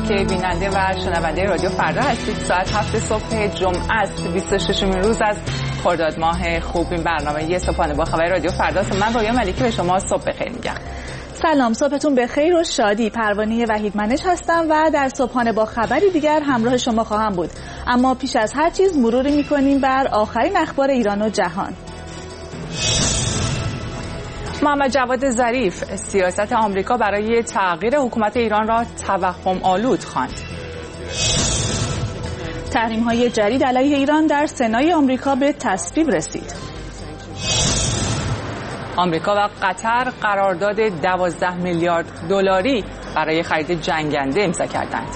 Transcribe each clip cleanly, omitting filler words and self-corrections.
که بیننده و شنونده رادیو فردا هستید. ساعت 7 صبح جمعه است، 26 روز از خرداد ماه خوب. این برنامه صبحانه با خبر رادیو فردا است. من رویا ملیکی به شما صبح بخیر میگم. سلام، صبحتون بخیر و شادی. پروانه وحید منش هستم و در صبحانه با خبری دیگر همراه شما خواهم بود. اما پیش از هر چیز مروری میکنیم بر آخرین اخبار ایران و جهان. محمد جواد ظریف سیاست آمریکا برای تغییر حکومت ایران را توهم آلود خواند. تحریم‌های جدید علیه ایران در سنای آمریکا به تصویب رسید. آمریکا و قطر قرارداد 12 میلیارد دلاری برای خرید جنگنده امضا کردند.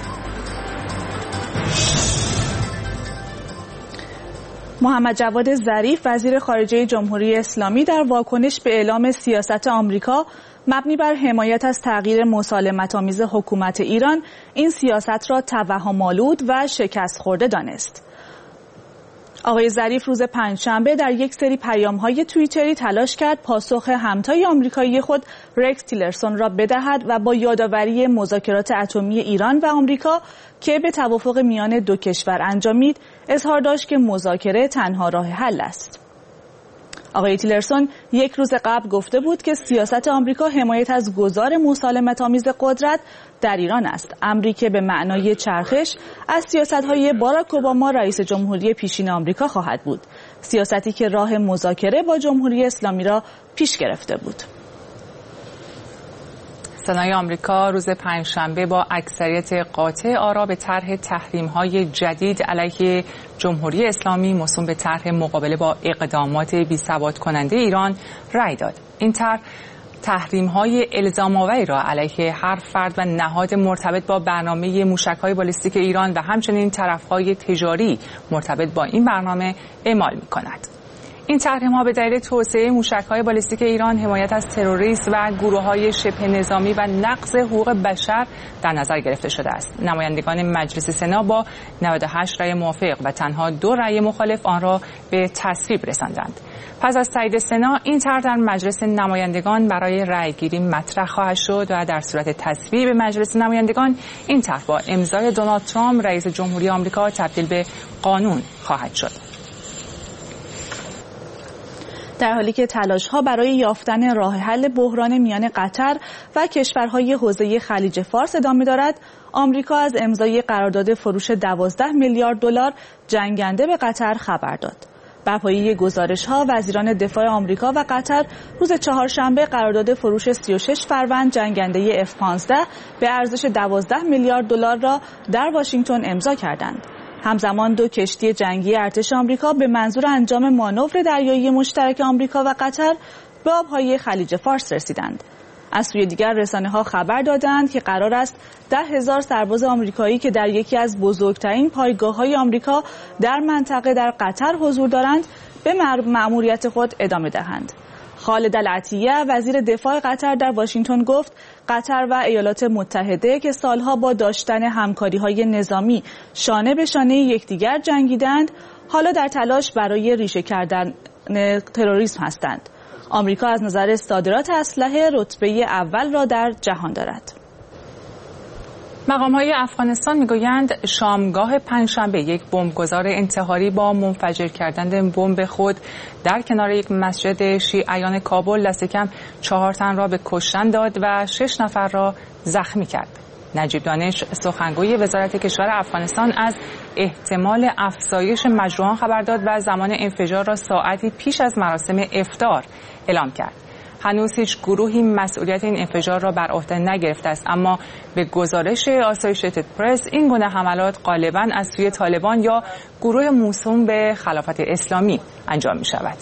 محمد جواد ظریف وزیر خارجه جمهوری اسلامی در واکنش به اعلام سیاست آمریکا مبنی بر حمایت از تغییر مسالمت‌آمیز حکومت ایران این سیاست را توهم‌آلود و شکست خورده دانست. آقای ظریف روز پنجشنبه در یک سری پیام‌های توییتری تلاش کرد پاسخ همتای آمریکایی خود رکس تیلرسون را بدهد و با یادآوری مذاکرات اتمی ایران و آمریکا که به توافق میان دو کشور انجامید، اظهار داشت که مذاکره تنها راه حل است. آقای تیلرسون یک روز قبل گفته بود که سیاست آمریکا حمایت از گذار مسالمت‌آمیز قدرت در ایران است، امری که به معنای چرخش از سیاست‌های باراک اوباما رئیس جمهوری پیشین آمریکا خواهد بود، سیاستی که راه مذاکره با جمهوری اسلامی را پیش گرفته بود. سنای آمریکا روز پنجشنبه با اکثریت قاطع آرا به طرح تحریم‌های جدید علیه جمهوری اسلامی موسوم به طرح مقابله با اقدامات بی‌ثبات کننده ایران رأی داد. این طرح تحریم‌های الزام‌آوری را علیه هر فرد و نهاد مرتبط با برنامه موشک‌های بالستیک ایران و همچنین طرف‌های تجاری مرتبط با این برنامه اعمال می‌کند. این تحریم‌ها به دلیل توسعه موشک‌های بالستیک ایران، حمایت از تروریسم و گروه‌های شبه نظامی و نقض حقوق بشر در نظر گرفته شده است. نمایندگان مجلس سنا با 98 رأی موافق و تنها 2 رأی مخالف آن را به تصویب رساندند. پس از تایید سنا، این طرح در مجلس نمایندگان برای رأیگیری مطرح خواهد شد و در صورت تصویب مجلس نمایندگان، این طرح با امضای دونالد ترامپ رئیس جمهوری آمریکا تبدیل به قانون خواهد شد. در حالی که تلاش‌ها برای یافتن راه حل بحران میان قطر و کشورهای حوزه خلیج فارس ادامه دارد، آمریکا از امضای قرارداد فروش 12 میلیارد دلار جنگنده به قطر خبر داد. بر پایه گزارش‌ها، وزیران دفاع آمریکا و قطر روز چهارشنبه قرارداد فروش 36 فروند جنگنده F-15 به ارزش 12 میلیارد دلار را در واشنگتن امضا کردند. همزمان 2 کشتی جنگی ارتش آمریکا به منظور انجام مانور دریایی مشترک آمریکا و قطر به آبهای خلیج فارس رسیدند. از سوی دیگر رسانه‌ها خبر دادند که قرار است 10,000 سرباز آمریکایی که در یکی از بزرگترین پایگاه‌های آمریکا در منطقه در قطر حضور دارند به مأموریت خود ادامه دهند. خالد العطیه وزیر دفاع قطر در واشنگتن گفت قطر و ایالات متحده که سالها با داشتن همکاری‌های نظامی شانه به شانه یکدیگر جنگیدند، حالا در تلاش برای ریشه کردن تروریسم هستند. آمریکا از نظر صادرات اسلحه رتبه اول را در جهان دارد. مقام‌های افغانستان می‌گویند شامگاه پنجشنبه یک بمبگذار انتحاری با منفجر کردن بمب خود در کنار یک مسجد شیعیان کابل دست کم 4 تن را به کشتن داد و 6 نفر را زخمی کرد. نجیب دانش سخنگوی وزارت کشور افغانستان از احتمال افزایش مجروحان خبر داد و زمان انفجار را ساعتی پیش از مراسم افطار اعلام کرد. هنوز هیچ گروهی مسئولیت این انفجار را بر عهده نگرفته است، اما به گزارش آسوشیتد پرس این گونه حملات غالباً از سوی طالبان یا گروه موسوم به خلافت اسلامی انجام می شود.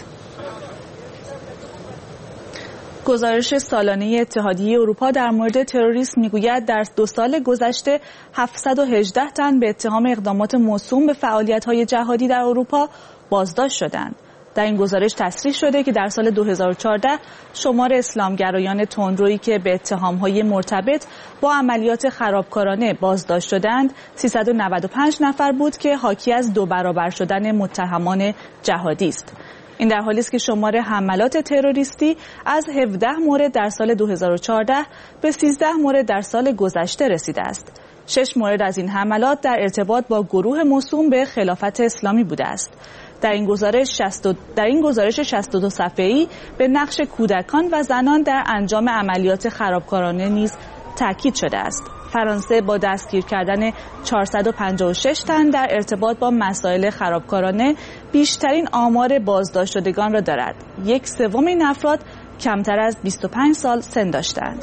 گزارش سالانه اتحادیه اروپا در مورد تروریسم میگوید در 2 سال گذشته 718 تن به اتهام اقدامات موسوم به فعالیت‌های جهادی در اروپا بازداشت شدند. در این گزارش تصریح شده که در سال 2014 شمار اسلامگرایان تندرویی که به اتهام‌های مرتبط با عملیات خرابکارانه بازداشت شدند 395 نفر بود که حاکی از 2 برابر شدن متهمان جهادی است. این در حالی است که شمار حملات تروریستی از 17 مورد در سال 2014 به 13 مورد در سال گذشته رسیده است. 6 مورد از این حملات در ارتباط با گروه موسوم به خلافت اسلامی بوده است. در این گزارش 62 صفحه‌ای به نقش کودکان و زنان در انجام عملیات خرابکارانه نیز تاکید شده است. فرانسه با دستگیر کردن 456 تن در ارتباط با مسائل خرابکارانه بیشترین آمار بازداشت شدگان را دارد. 1/3 این افراد کمتر از 25 سال سن داشتند.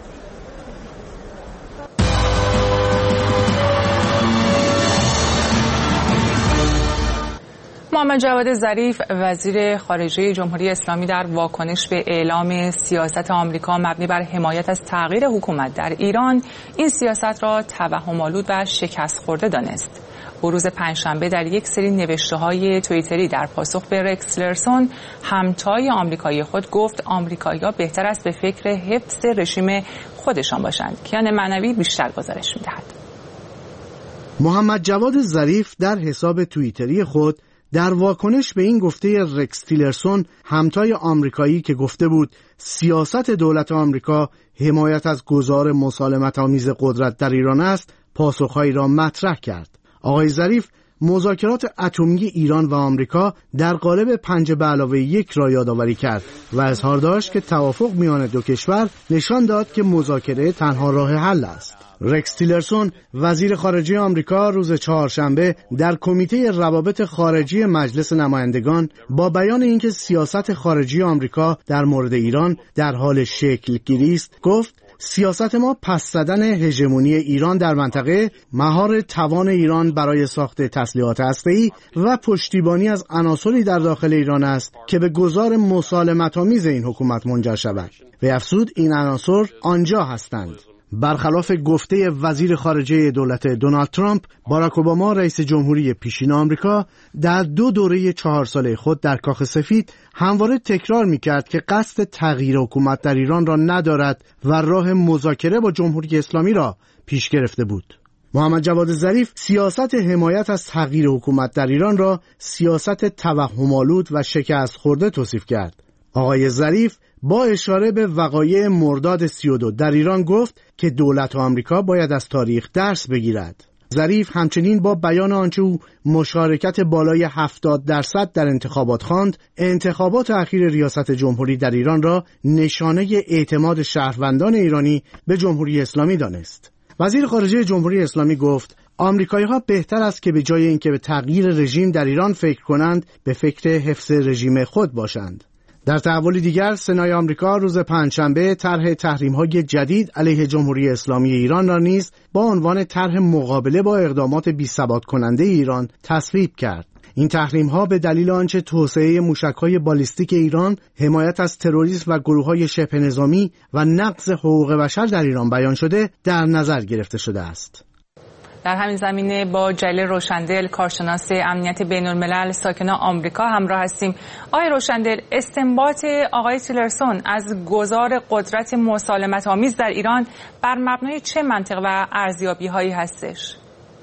محمد جواد ظریف وزیر خارجه جمهوری اسلامی در واکنش به اعلام سیاست آمریکا مبنی بر حمایت از تغییر حکومت در ایران این سیاست را توهم‌آلود و شکست خورده دانست. او روز پنجشنبه در یک سری نوشته‌های توییتری در پاسخ به رکس تیلرسون همتای آمریکایی خود گفت آمریکایی‌ها بهتر است به فکر حفظ رژیم خودشان باشند. کیان معنوی بیشتر گزارش می‌دهد. محمد جواد ظریف در حساب توییتری خود در واکنش به این گفته رکس تیلرسون همتای آمریکایی که گفته بود سیاست دولت آمریکا حمایت از گذار مسالمت‌آمیز قدرت در ایران است، پاسخهایی را مطرح کرد. آقای ظریف مذاکرات اتمی ایران و آمریکا در قالب 5+1 را یادآوری کرد و اظهار داشت که توافق میان دو کشور نشان داد که مذاکره تنها راه حل است. رکس تیلرسون وزیر خارجه آمریکا روز چهارشنبه در کمیته روابط خارجی مجلس نمایندگان با بیان اینکه سیاست خارجی آمریکا در مورد ایران در حال شکل گیری است گفت سیاست ما پس زدن هژمونی ایران در منطقه، مهار توان ایران برای ساخت تسلیحات هسته‌ای و پشتیبانی از عناصری در داخل ایران است که به گذار مسالمت‌آمیز این حکومت منجر شود. و افزود این عناصر آنجا هستند. برخلاف گفته وزیر خارجه دولت دونالد ترامپ، باراک اوباما رئیس جمهوری پیشین آمریکا در 2 دوره 4 ساله خود در کاخ سفید همواره تکرار می‌کرد که قصد تغییر حکومت در ایران را ندارد و راه مذاکره با جمهوری اسلامی را پیش گرفته بود. محمد جواد ظریف سیاست حمایت از تغییر حکومت در ایران را سیاست توهم‌آلود و شکست خورده توصیف کرد. آقای ظریف با اشاره به وقایع مرداد 32 در ایران گفت که دولت آمریکا باید از تاریخ درس بگیرد. ظریف همچنین با بیان آنچه او مشارکت بالای 70% در انتخابات خواند، انتخابات اخیر ریاست جمهوری در ایران را نشانه اعتماد شهروندان ایرانی به جمهوری اسلامی دانست. وزیر خارجه جمهوری اسلامی گفت آمریکایی‌ها بهتر است که به جای اینکه به تغییر رژیم در ایران فکر کنند، به فکر حفظ رژیم خود باشند. در تحول دیگر، سنای آمریکا روز پنجشنبه طرح تحریم‌های جدید علیه جمهوری اسلامی ایران را نیز با عنوان طرح مقابله با اقدامات بی‌ثبات کننده ایران تصویب کرد. این تحریم‌ها به دلیل آنچه توسعه موشک‌های بالیستیک ایران، حمایت از تروریسم و گروه‌های شبه نظامی و نقض حقوق بشر در ایران بیان شده، در نظر گرفته شده است. در همین زمینه با جلیل روشندل، کارشناس امنیت بین‌الملل ساکن آمریکا همراه هستیم. آقای روشندل، استنباط آقای تیلرسون از گذار قدرت مسالمت‌آمیز در ایران بر مبنای چه منطق و ارزیابی‌هایی هستش؟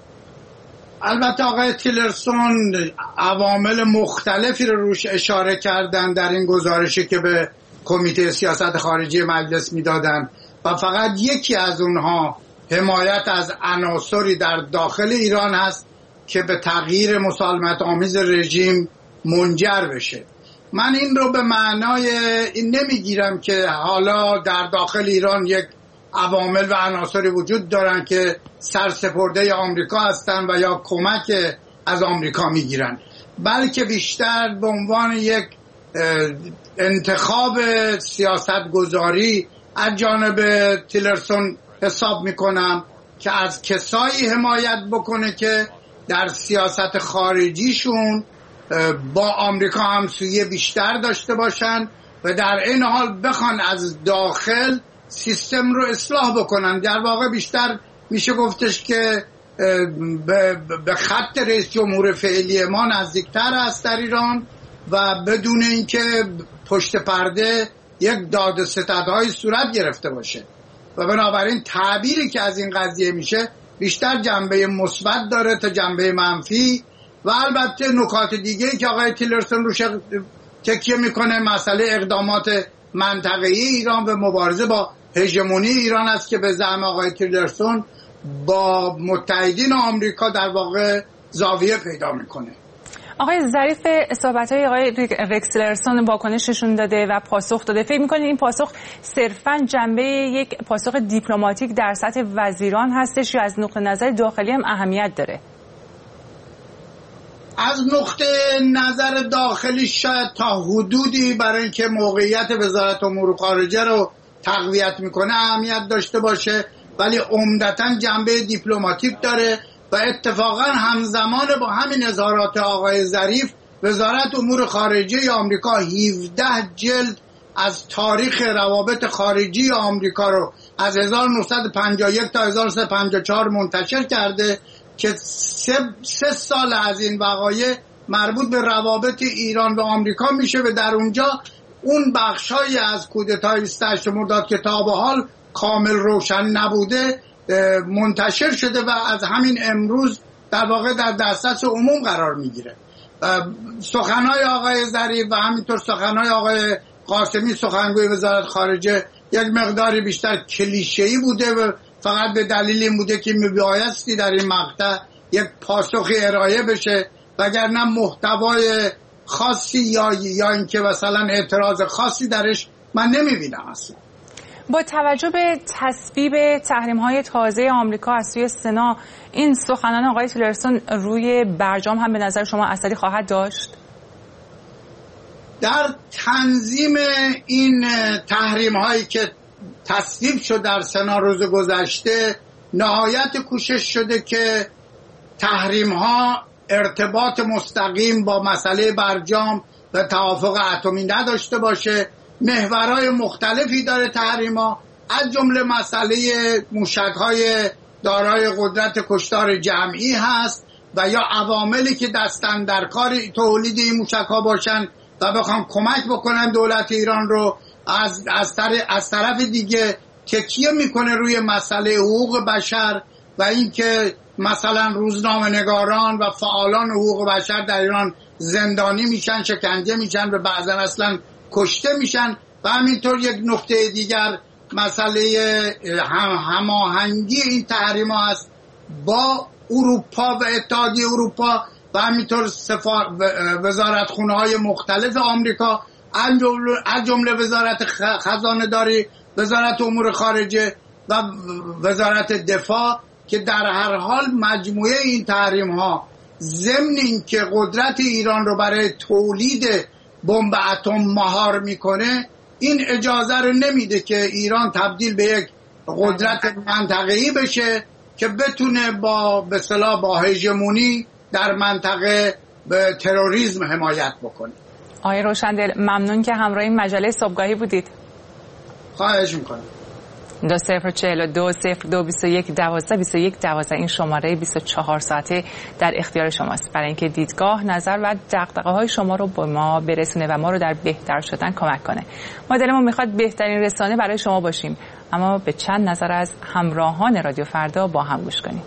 البته آقای تیلرسون عوامل مختلفی رو روش اشاره کردن در این گزارشی که به کمیته سیاست خارجی مجلس میدادن و فقط یکی از اونها حمایت از عناصری در داخل ایران هست که به تغییر مسالمت آمیز رژیم منجر بشه. من این رو به معنای این نمیگیرم که حالا در داخل ایران یک عوامل و عناصری وجود دارن که سرسپرده آمریکا هستن و یا کمک از آمریکا میگیرن، بلکه بیشتر به عنوان یک انتخاب سیاست گذاری از جانب تیلرسون حساب میکنم که از کسایی حمایت بکنه که در سیاست خارجیشون با آمریکا همسویی بیشتر داشته باشن و در این حال بخوان از داخل سیستم رو اصلاح بکنن. در واقع بیشتر میشه گفتش که به خط رئیس جمهور فعلی ما نزدیکتر است در ایران و بدون اینکه پشت پرده یک داد و ستدهای صورت گرفته باشه و بنابراین تعبیری که از این قضیه میشه بیشتر جنبه مثبت داره تا جنبه منفی. و البته نکات دیگه‌ای که آقای تیلرسون روش تکیه میکنه مسئله اقدامات منطقه‌ای ایران و مبارزه با هژمونی ایران است که به زعم آقای تیلرسون با متحدین آمریکا در واقع زاویه پیدا میکنه. آقای ظریف صحبت‌های آقای رکس تیلرسون واکنششون داده و پاسخ داده. فکر می‌کنید این پاسخ صرفاً جنبه یک پاسخ دیپلماتیک در سطح وزیران هستش یا از نقطه نظر داخلی هم اهمیت داره؟ از نقطه نظر داخلی شاید تا حدودی برای اینکه موقعیت وزارت امور خارجه رو تقویت میکنه اهمیت داشته باشه، ولی عمدتاً جنبه دیپلماتیک داره و اتفاقا همزمان با همین اظهارات آقای ظریف وزارت امور خارجه آمریکا 17 جلد از تاریخ روابط خارجی آمریکا رو از 1951 تا 1954 منتشر کرده که 3 سال از این وقایع مربوط به روابط ایران و آمریکا میشه و در اونجا اون بخشای از کودتای 28 مرداد که تا به حال کامل روشن نبوده منتشر شده و از همین امروز در واقع در دسترس عموم قرار میگیره. سخنهای آقای ظریف و همینطور سخنهای آقای قاسمی سخنگوی وزارت خارجه یک مقداری بیشتر کلیشه‌ای بوده و فقط به دلیل این بوده که میبایستی در این مقطع یک پاسخی ارائه بشه، وگرنه محتوای خاصی یا اینکه مثلا اعتراض خاصی درش من نمیبینم اصلا. با توجه به تصویب تحریم‌های تازه آمریکا از سوی سنا، این سخنان آقای تیلرسون روی برجام هم به نظر شما اثری خواهد داشت؟ در تنظیم این تحریم‌هایی که تصویب شد در سنا روز گذشته نهایت کوشش شده که تحریم‌ها ارتباط مستقیم با مسئله برجام و توافق اتمی نداشته باشه. محورهای مختلفی داره تحریم‌ها، از جمله مسئله موشک‌های دارای قدرت کشتار جمعی هست و یا عواملی که دستن در کار تولید این موشک‌ها باشن و بخوان کمک بکنن دولت ایران رو. از طرف دیگه تکیه میکنه روی مسئله حقوق بشر و اینکه مثلا روزنامه‌نگاران و فعالان حقوق بشر در ایران زندانی میشن، شکنجه میشن و بعضا اصلا کشته میشن. و همینطور یک نکته دیگر مسئله هماهنگی این تحریم ها است با اروپا و اتحادیه اروپا و همینطور وزارتخونه های مختلف آمریکا، از جمله وزارت خزانه داری، وزارت امور خارجه و وزارت دفاع، که در هر حال مجموعه این تحریم ها ضمن اینکه قدرت ایران رو برای تولید بمب اتم مهار میکنه، این اجازه رو نمیده که ایران تبدیل به یک قدرت منطقه‌ای بشه که بتونه به اصطلاح با هژمونی در منطقه به تروریسم حمایت بکنه. آقای روشندل ممنون که همراه این مجله صبحگاهی بودید. خواهش میکنم. 204221122112 این شماره 24 ساعته در اختیار شماست برای اینکه دیدگاه، نظر و دغدغه‌های شما رو به ما برسونه و ما رو در بهتر شدن کمک کنه. ما دلمون میخواد بهترین رسانه برای شما باشیم، اما به چند نظر از همراهان رادیو فردا با هم گوش کنیم.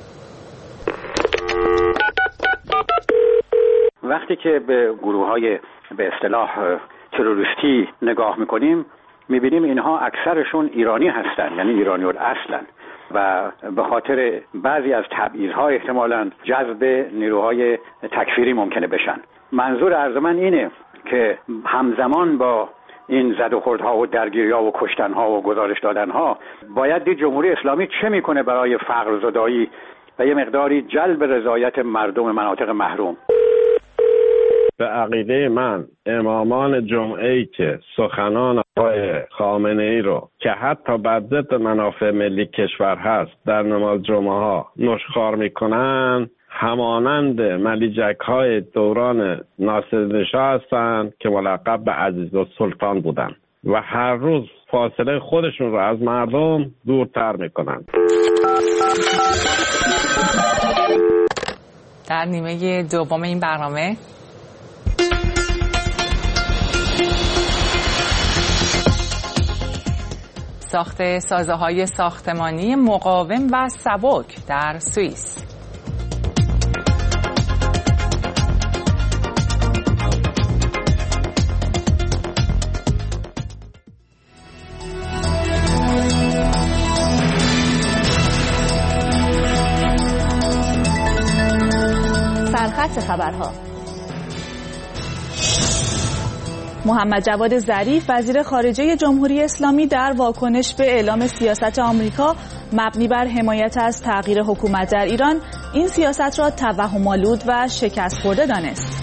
وقتی که به گروه‌های به اصطلاح تروریستی نگاه می‌کنیم می‌بینیم اینها اکثرشون ایرانی هستند، یعنی ایرانی الاصلن و به خاطر بعضی از تبعیض‌ها احتمالاً جذب نیروهای تکفیری ممکنه بشن. منظور عرض من اینه که همزمان با این زد و خوردها و درگیری‌ها و کشتن‌ها و گزارش دادن‌ها باید دید جمهوری اسلامی چه می‌کنه برای فقر زدایی و یه مقداری جلب رضایت مردم مناطق محروم. به عقیده من امامان جمعه‌ای که سخنان آقای خامنه‌ای رو که حتی بر ضد منافع ملی کشور هست در نماز جمعه ها نشخوار میکنن، همانند ملیجک‌های دوران ناصرالدین‌شاه هستند که ملقب به عزیزالسلطان بودند و هر روز فاصله خودشون رو از مردم دورتر میکنن. در نیمه دوم این برنامه ساخت سازه‌های ساختمانی مقاوم و سبک در سوئیس. خبرها. محمد جواد ظریف وزیر خارجه جمهوری اسلامی در واکنش به اعلام سیاست آمریکا مبنی بر حمایت از تغییر حکومت در ایران این سیاست را توهم‌آلود و شکست خورده دانست.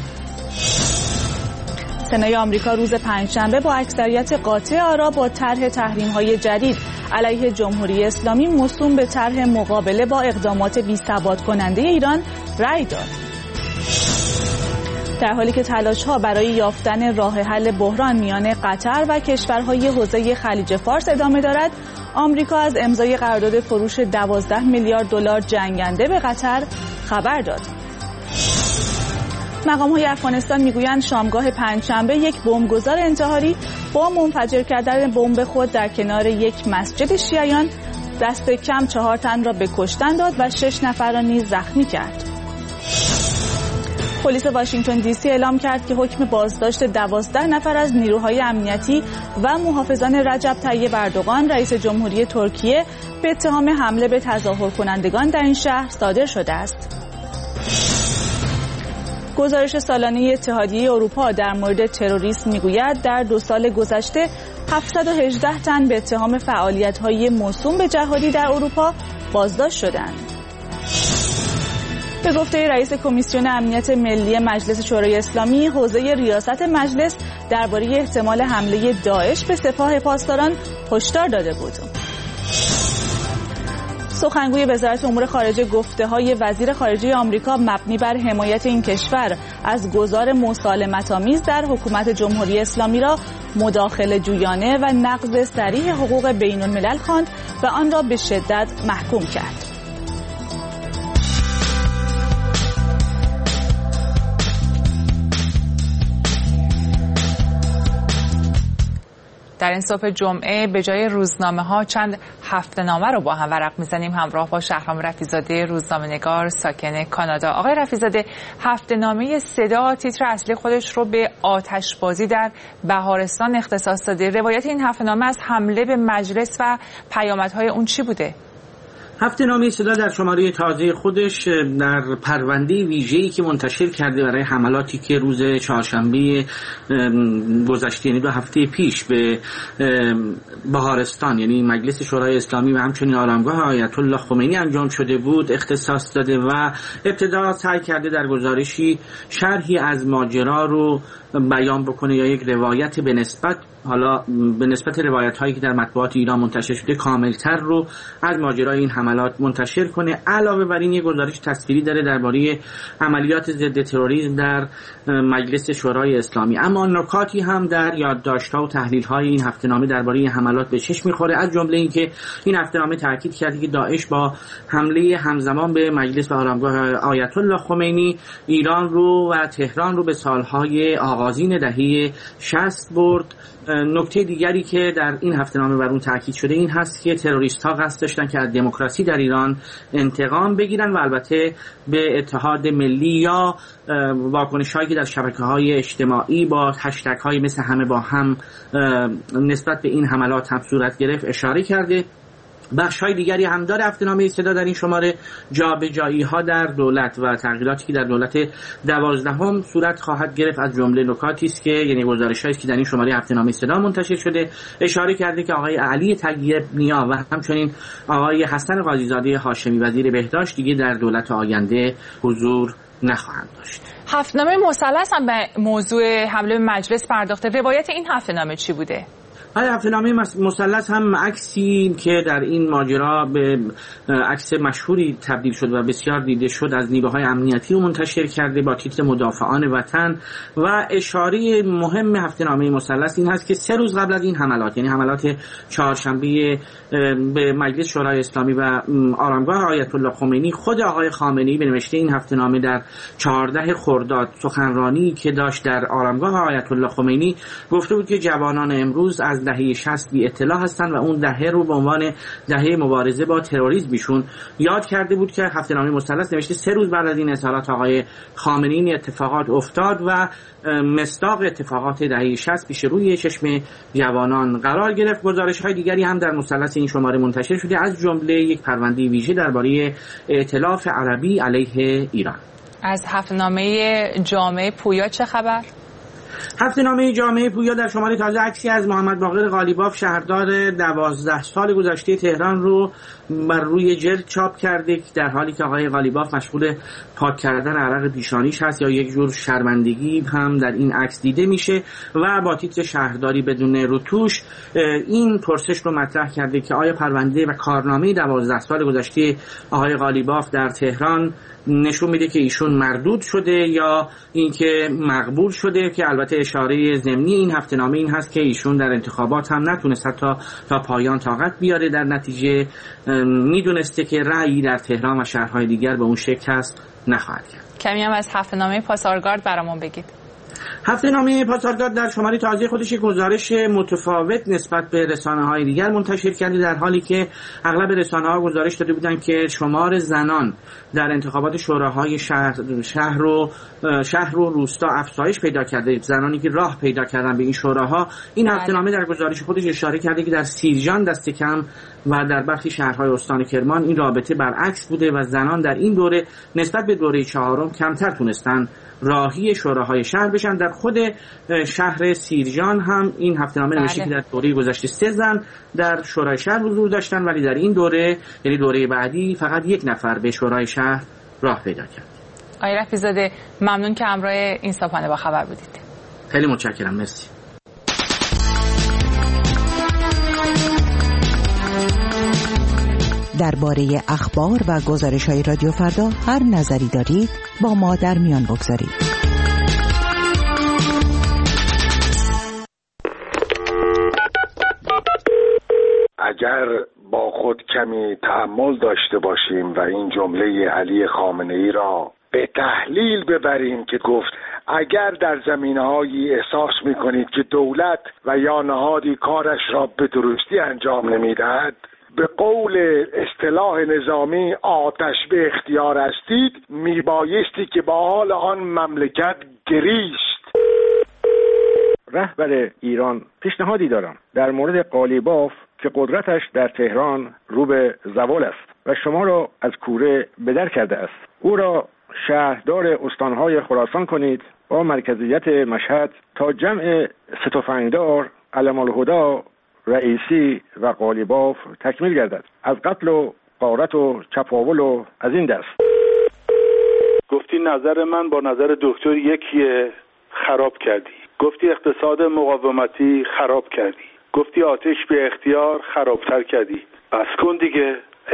سنای آمریکا روز پنجشنبه با اکثریت قاطع آرا با طرح تحریم‌های جدید علیه جمهوری اسلامی موسوم به طرح مقابله با اقدامات بی‌ثبات کننده ایران رأی داد. در حالی که تلاش‌ها برای یافتن راه حل بحران میان قطر و کشورهای حوزه خلیج فارس ادامه دارد، آمریکا از امضای قرارداد فروش 12 میلیارد دلار جنگنده به قطر خبر داد. مقام‌های افغانستان میگویند شامگاه پنجشنبه یک بمبگذار انتحاری با منفجر کردن بمب خود در کنار یک مسجد شیعیان دست کم 4 تن را به کشتن داد و 6 نفر را نیز زخمی کرد. پلیس واشنگتن دی سی اعلام کرد که حکم بازداشت 12 نفر از نیروهای امنیتی و محافظان رجب طیب اردوغان رئیس جمهوری ترکیه به اتهام حمله به تظاهر کنندگان در این شهر صادر شده است. گزارش سالانه اتحادیه اروپا در مورد تروریسم میگوید در 2 سال گذشته 718 تن به اتهام فعالیت‌های موسوم به جهادی در اروپا بازداشت شدند. به گفته رئیس کمیسیون امنیت ملی مجلس شورای اسلامی، حوزه ریاست مجلس درباره احتمال حمله داعش به سپاه پاسداران هشدار داده بود. سخنگوی وزارت امور خارجه گفته‌های وزیر خارجه آمریکا مبنی بر حمایت این کشور از گذار مسالمت‌آمیز در حکومت جمهوری اسلامی را مداخله جویانه و نقض صریح حقوق بین‌الملل خواند و آن را به شدت محکوم کرد. در این صبح جمعه به جای روزنامه ها چند هفته‌نامه رو با هم ورق میزنیم همراه با شهرام رفیع‌زاده، روزنامه‌نگار ساکن کانادا. آقای رفیع‌زاده، هفته‌نامه صدا تیتر اصلی خودش رو به آتشبازی در بهارستان اختصاص داده. روایت این هفته‌نامه از حمله به مجلس و پیامدهای اون چی بوده؟ هفته‌نامه صدا در شماره تازه خودش در پرونده ویژه‌ای که منتشر کرده برای حملاتی که روز چهارشنبه گذشته، یعنی 2 هفته پیش به بهارستان یعنی مجلس شورای اسلامی و همچنین آرامگاه آیت الله خمینی انجام شده بود اختصاص داده و ابتدا سعی کرده در گزارشی شرحی از ماجرا رو بیان بکنه یا یک روایت به نسبت روایت هایی که در مطبوعات ایران منتشر شده کاملتر رو از ماجرای این حملات منتشر کنه. علاوه بر این یک گزارش تصویری داره درباره عملیات ضد تروریسم در مجلس شورای اسلامی. اما نکاتی هم در یادداشت‌ها و تحلیل‌های این هفته‌نامه درباره حملات به چشم می‌خوره، از جمله اینکه این هفته‌نامه تاکید کرده که داعش با حمله همزمان به مجلس و آرامگاه آیت الله خمینی ایران رو و تهران رو به سال‌های آغازین دهه 60 برد. نکته دیگری که در این هفته‌نامه بر اون تاکید شده این هست که تروریست‌ها قصد داشتن که از دموکراسی در ایران انتقام بگیرن و البته به اتحاد ملی یا واکنش‌هایی که در شبکه‌های اجتماعی با هشتگ‌های مثل همه با هم نسبت به این حملات هم صورت گرفت اشاره کرده. بخش‌های دیگری هم داره هفته‌نامه صدا در این شماره جابجایی‌ها در دولت و تغییراتی که در دولت 12 صورت خواهد گرفت، از جمله نکاتی است که یعنی گزارش‌هایی که در این شماره هفته‌نامه صدا منتشر شده اشاره کرده که آقای علی طیب نیا و همچنین آقای حسن قاضی‌زاده هاشمی وزیر بهداشت دیگه در دولت آینده حضور نخواهند داشت. هفته‌نامه مثلث هم به موضوع حمله به مجلس پرداخته. روایت این هفته‌نامه چی بوده؟ هفته‌نامه مثلث هم عکسی که در این ماجرا به عکس مشهوری تبدیل شد و بسیار دیده شد از نیروهای امنیتی رو منتشر کرده با تیتر مدافعان وطن و اشاره مهم هفته‌نامه مثلث این هست که 3 روز قبل از این حملات یعنی حملات چهارشنبه به مجلس شورای اسلامی و آرامگاه آیت الله خمینی، خود آقای خامنه‌ای به نوشته این هفته‌نامه در 14 خرداد سخنرانی که داشت در آرامگاه آیت الله خمینی گفته بود که جوانان امروز از دهه 60 بی اطلاع هستند و اون دهه رو به عنوان دهه مبارزه با تروریسم ایشون یاد کرده بود که هفته‌نامه مثلث نوشته 3 روز بعد از این اظهارات آقای خامنه‌ای این اتفاقات افتاد و مصداق اتفاقات دهه 60 پیش روی چشم جوانان قرار گرفت. گزارش‌های دیگری هم در مثلث این شماره منتشر شده، از جمله یک پرونده ویژه درباره ائتلاف عربی علیه ایران. از هفته‌نامه جامعه پویا چه خبر؟ هفته‌نامه جامعه پویا در شماره تازه عکسی از محمد باقر قالیباف شهردار 12 سال گذشته تهران رو بر روی جلد چاپ کرده، در حالی که آقای قالیباف مشغول پاک کردن عرق پیشانیش هست یا یک جور شرمندگی هم در این عکس دیده میشه و با تیتر شهرداری بدون روتوش این پرسش رو مطرح کرده که آیا پرونده و کارنامه 12 سال گذشته آقای قالیباف در تهران نشون میده که ایشون مردود شده یا اینکه مقبول شده، که البته اشاره ضمنی این هفته‌نامه این هست که ایشون در انتخابات هم نتونست تا پایان طاقت بیاره، در نتیجه میدونسته که رأیی در تهران و شهرهای دیگر به اون شکل هست نخواهد کرد. کمی هم از هفته‌نامه پاسارگارد برامون بگید. هفته‌نامه پاسارگارد در شماره تازه خودش گزارش متفاوت نسبت به رسانه‌های دیگر منتشر کرده، در حالی که اغلب رسانه‌ها گزارش داده بودند که شمار زنان در انتخابات شوراهای شهر و روستا افزایش پیدا کرده، زنانی که راه پیدا کردن به این شوراها. این هفته‌نامه در گزارش خودش اشاره کرده که در سیرجان دست کم و در برخی شهرهای استان کرمان این رابطه برعکس بوده و زنان در این دوره نسبت به دوره چهارم کمتر تونستن راهی شوراهای شهر بشن. در خود شهر سیرجان هم این هفته‌نامه نوشته که در دوره گذشته 3 زن در شورای شهر حضور داشتن، ولی در این دوره یعنی دوره بعدی فقط 1 نفر به شورای شهر راه پیدا کرد. آقای رفیع‌زاده ممنون که همراه این صبحانه با خبر بودید. خیلی متشکرم، مرسی. درباره اخبار و گزارش‌های رادیو فردا هر نظری دارید با ما در میان بگذارید. اگر با خود کمی تأمل داشته باشیم و این جمله علی خامنه‌ای را به تحلیل ببریم که گفت اگر در زمینه‌هایی احساس می‌کنید که دولت و یا نهادی کارش را به درستی انجام نمی‌دهد، به قول اصطلاح نظامی آتش به اختیار هستید، میبایستی که با حال آن مملکت گریست. رهبر ایران پیشنهادی دارم در مورد قالیباف که قدرتش در تهران رو به زوال است و شما را از کوره به در کرده است. او را شهردار استانهای خراسان کنید با مرکزیت مشهد تا جمع ستفنگدار علم‌الهدی رئیسی و قالیباف تکمیل گردد، از قتل و غارت و چپاول و از این دست. گفتی نظر من با نظر دکتر یکیه، خراب کردی. گفتی اقتصاد مقاومتی، خراب کردی. گفتی آتش به اختیار، خرابتر کردی. بس کن دیگه.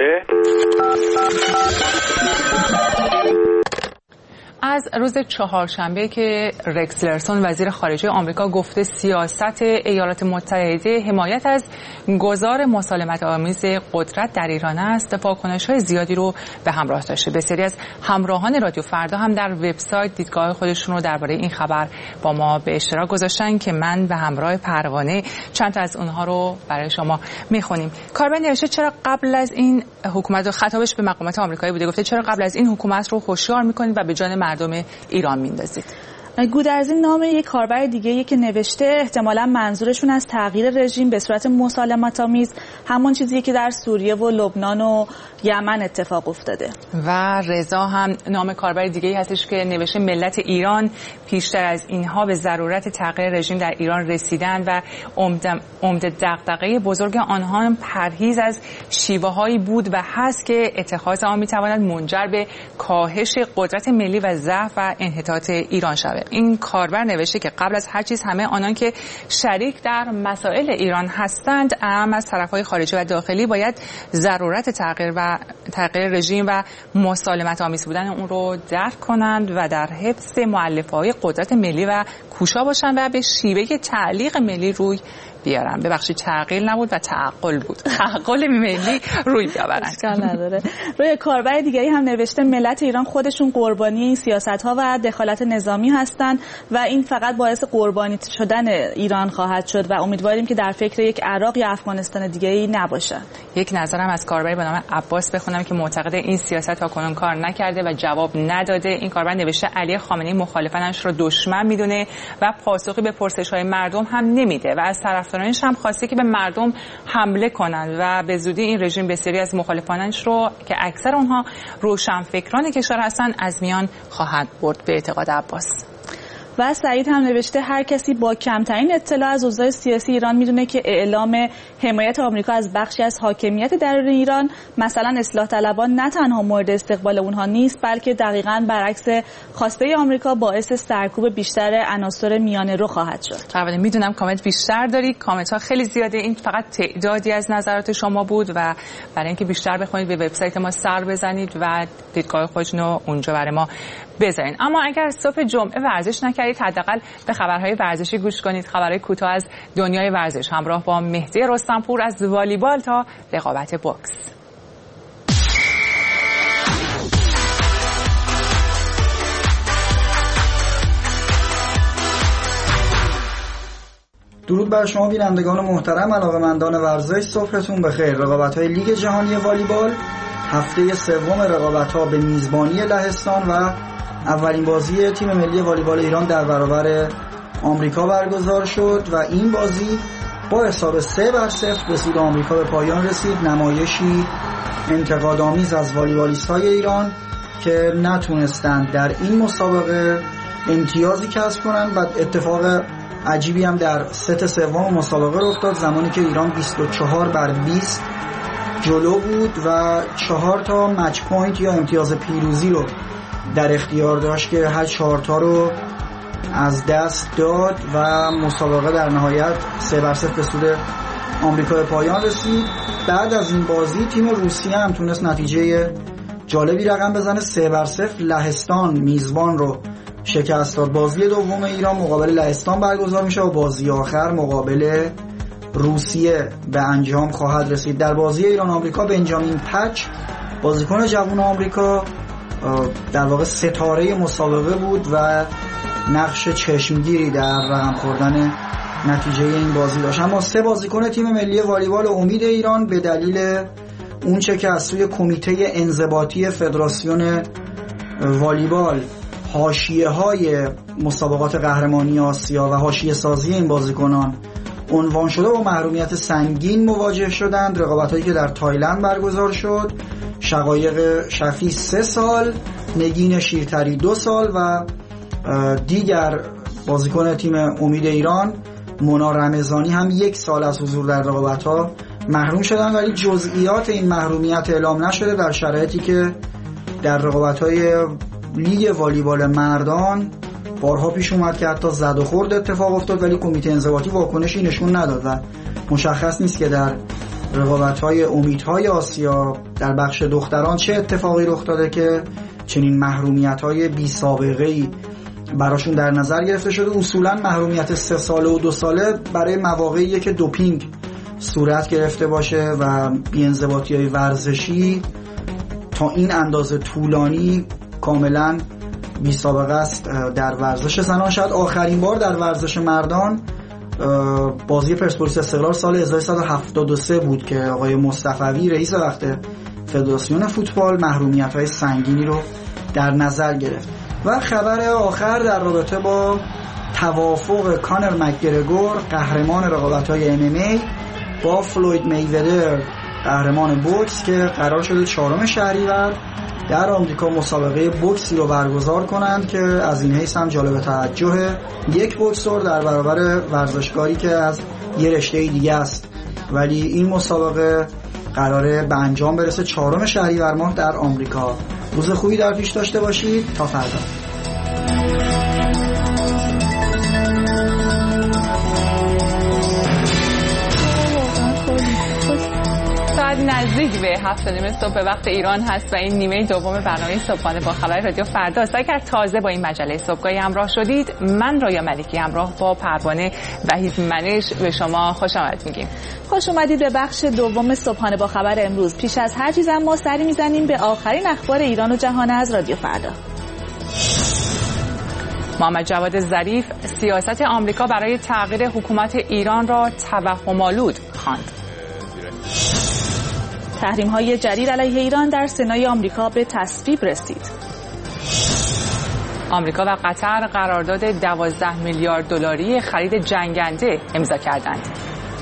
از روز چهارشنبه که رکس تیلرسون وزیر خارجه آمریکا گفته سیاست ایالات متحده حمایت از گذار مسالمت‌آمیز قدرت در ایران است، واکنش‌های زیادی رو به همراه داشته. بسیاری از همراهان رادیو فردا هم در وبسایت دیدگاه خودشون رو درباره این خبر با ما به اشتراک گذاشتن که من به همراه پروانه چند تا از اونها رو برای شما می‌خونیم. کاربر نوشته چرا قبل از این حکومت، خطابش به مقامات آمریکایی بوده، گفته چرا قبل از این حکومت رو هوشیار می‌کنید و به جان مردم ایران میندازید. گودرزین نام یک کاربر دیگه‌ای که نوشته احتمالاً منظورشون از تغییر رژیم به صورت مسالمت‌آمیز همون چیزیه که در سوریه و لبنان و یمن اتفاق افتاده. و رضا هم نام کاربر دیگه‌ای هستش که نوشته ملت ایران پیشتر از اینها به ضرورت تغییر رژیم در ایران رسیدن و عمده دغدغه بزرگ آنها هم پرهیز از شیوه‌هایی بود و هست که اتخاذ آن می‌تواند منجر به کاهش قدرت ملی و ضعف و انحطاط ایران شود. این کاربر نوشته که قبل از هر چیز همه آنان که شریک در مسائل ایران هستند، اهم از طرف‌های خارجی و داخلی، باید ضرورت تغییر رژیم و مسالمت آمیز بودن اون رو درک کنند و در حفظ مؤلفه‌های قدرت ملی و کوشا باشند و به شیوه تعلیق ملی روی بیارن. ببخشید تعقیل نبود و تعقل بود. تعقل ملی روی بیارن. اشکال نداره. روی کاربر دیگری هم نوشته ملت ایران خودشون قربانی این سیاست‌ها و دخالت نظامی هستند و این فقط باعث قربانی شدن ایران خواهد شد و امیدواریم که در فکر یک عراق یا افغانستان دیگه‌ای نباشه. یک نظرم از کاربری به نام عباس بخونم که معتقد این سیاست تاکنون کار نکرده و جواب نداده. این کاربر نوشته علی خامنه‌ای مخالفانش رو دشمن میدونه و پاسخی به پرسش‌های مردم هم نمیده و از طرف طرفدارانش هم خواسته که به مردم حمله کنند و به زودی این رژیم بسیاری از مخالفانش رو که اکثر اونها روشنفکران کشور هستن از میان خواهد برد به اعتقاد عباس. و سعید هم نوشته هر کسی با کمترین اطلاع از اوضاع سیاسی ایران میدونه که اعلام حمایت آمریکا از بخشی از حاکمیت درون ایران، مثلا اصلاح طلبان، نه تنها مورد استقبال اونها نیست بلکه دقیقاً برعکس خواسته آمریکا باعث سرکوب بیشتر عناصر میانه رو خواهد شد. البته میدونم کامنت بیشتر دارید، کامنت ها خیلی زیاده، این فقط تعدادی از نظرات شما بود و برای اینکه بیشتر بخونید به وبسایت ما سر بزنید و دیدگاه خودتون رو اونجا برای ما بذارین. اما اگر صبح جمعه ورزش نکردید حداقل به خبرهای ورزشی گوش کنید، خبرهای کوتاه از دنیای ورزش همراه با مهدی رستمپور از والیبال تا رقابت بوکس. درود بر شما بینندگان محترم، علاقه‌مندان ورزش، صبحتون بخیر. رقابت‌های لیگ جهانی والیبال هفته سوم رقابت‌ها به میزبانی لهستان و اولین بازی تیم ملی والیبال ایران در برابر آمریکا برگزار شد و این بازی با حساب 3-0 به سود آمریکا به پایان رسید. نمایشی انتقادآمیز از والیبالیست‌های ایران که نتونستند در این مسابقه امتیازی کسب کنند و اتفاق عجیبی هم در ست سوم مسابقه رخ داد، زمانی که ایران 24-20 جلو بود و 4 تا مچ پوینت یا امتیاز پیروزی رو در اختیار داشت که هر 4 تا رو از دست داد و مسابقه در نهایت 3-0 به سود آمریکا به پایان رسید. بعد از این بازی تیم روسیه هم تونست نتیجه جالبی رقم بزنه، 3-0 لهستان میزبان رو شکست داد. بازی دوم ایران مقابل لهستان برگزار میشه و بازی آخر مقابل روسیه به انجام خواهد رسید. در بازی ایران آمریکا بنجامین پچ بازیکن جوان آمریکا در واقع ستاره مسابقه بود و نقش چشمگیری در رقم خوردن نتیجه این بازی داشت. اما 3 بازیکن تیم ملی والیبال امید ایران به دلیل اونچه که از سوی کمیته انضباطی فدراسیون والیبال حاشیه‌های مسابقات قهرمانی آسیا و حاشیه سازی این بازیکنان عنوان شده و محرومیت سنگین مواجه شدند. رقابت‌هایی که در تایلند برگزار شد، شقایق شفی 3 سال، نگین شیرتری 2 سال و دیگر بازیکن تیم امید ایران مونا رمضانی هم 1 سال از حضور در رقابت‌ها محروم شدند، ولی جزئیات این محرومیت اعلام نشده در شرایطی که در رقابت‌های لیگ والیبال مردان بارها پیش اومد که حتی زد و خورد اتفاق افتاد ولی کمیته انضباطی واکنشی نشون نداد و مشخص نیست که در رقابت‌های امیدهای آسیا در بخش دختران چه اتفاقی رخ داده که چنین محرومیت‌های بی سابقه‌ای براشون در نظر گرفته شده. اصولاً محرومیت 3 ساله و 2 ساله برای مواقعی که دوپینگ صورت گرفته باشه و بی‌انضباطی‌های ورزشی تا این اندازه طولانی کاملاً بی سابقه است در ورزش زنان. شاید آخرین بار در ورزش مردان بازی پرسپولیس استقلال سال 1373 بود که آقای مصطفی رئیس وقت فدراسیون فوتبال محرومیت‌های سنگینی رو در نظر گرفت. و خبر آخر در رابطه با توافق کانر مکگرگور قهرمان رقابت‌های MMA با فلوید میودر قهرمان بوکس که قرار شده 4 شهریور در آمریکا مسابقه بوکسی رو برگزار کنند که از این حیث هم جالب توجه، 1 بوکسور در برابر ورزشکاری که از یه رشته دیگه است، ولی این مسابقه قراره به انجام برسه 4 شهریور ماه در آمریکا. روز خوبی در پیش داشته باشید، تا فردا. نزدیک به 7:30 صبح به وقت ایران هست و این نیمه دوم برنامه صبحانه با خبر رادیو فردا است. اگر تازه با این مجله صبحگاهی همراه شدید، من رویا ملکی همراه با پروانه وحید منش به شما خوش آمد میگیم. خوش اومدید به بخش دوم صبحانه با خبر امروز. پیش از هر چیز ما سری میزنیم به آخرین اخبار ایران و جهان از رادیو فردا. محمد جواد ظریف سیاست آمریکا برای تغییر حکومت ایران را توهم‌آلود خواند. تحریم‌های جدید علیه ایران در سنای آمریکا به تصویب رسید. آمریکا و قطر قرارداد $12 میلیارد خرید جنگنده امضا کردند.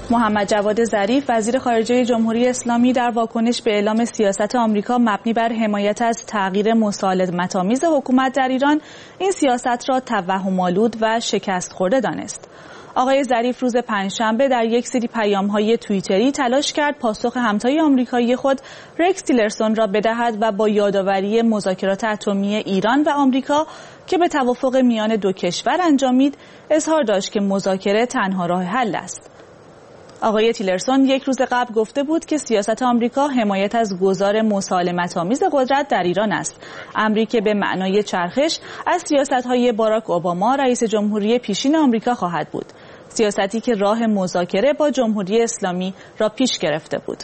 محمد جواد ظریف وزیر خارجه جمهوری اسلامی در واکنش به اعلام سیاست آمریکا مبنی بر حمایت از تغییر مسالمت‌آمیز حکومت در ایران این سیاست را توهم‌آلود و شکست خورده دانست. آقای ظریف روز پنجشنبه در یک سری پیام‌های توییتری تلاش کرد پاسخ همتای آمریکایی خود رکس تیلرسون را بدهد و با یادآوری مذاکرات اتمی ایران و آمریکا که به توافق میان دو کشور انجامید اظهار داشت که مذاکره تنها راه حل است. آقای تیلرسون یک روز قبل گفته بود که سیاست آمریکا حمایت از گذار مسالمت‌آمیز قدرت در ایران است، امری که به معنای چرخش از سیاست‌های باراک اوباما رئیس جمهوری پیشین آمریکا خواهد بود، سیاستی که راه مذاکره با جمهوری اسلامی را پیش گرفته بود.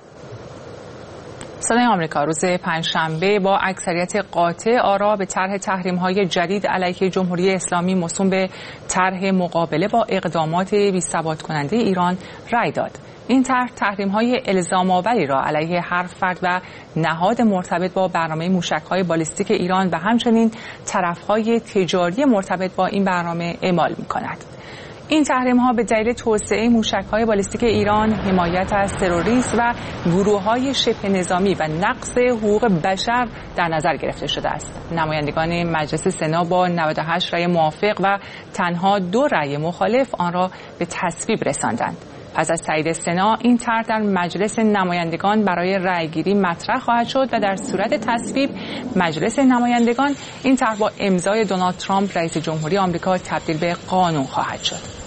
صدای آمریکا روز پنجشنبه با اکثریت قاطع آرا به طرح تحریم‌های جدید علیه جمهوری اسلامی موسوم به طرح مقابله با اقدامات بی‌ثبات کننده ایران رأی داد. این طرح تحریم‌های الزام‌آوری را علیه هر فرد و نهاد مرتبط با برنامه موشک‌های بالیستیک ایران و همچنین طرف‌های تجاری مرتبط با این برنامه اعمال می‌کند. این تحریم‌ها به دلیل توسعه موشک‌های بالیستیک ایران، حمایت از تروریسم و گروه‌های شبه نظامی و نقض حقوق بشر در نظر گرفته شده است. نمایندگان مجلس سنا با 98 رأی موافق و تنها 2 رأی مخالف آن را به تصویب رساندند. پس از تایید سنا این طرح در مجلس نمایندگان برای رأیگیری مطرح خواهد شد و در صورت تصویب مجلس نمایندگان این طرح با امضای دونالد ترامپ رئیس جمهوری آمریکا تبدیل به قانون خواهد شد.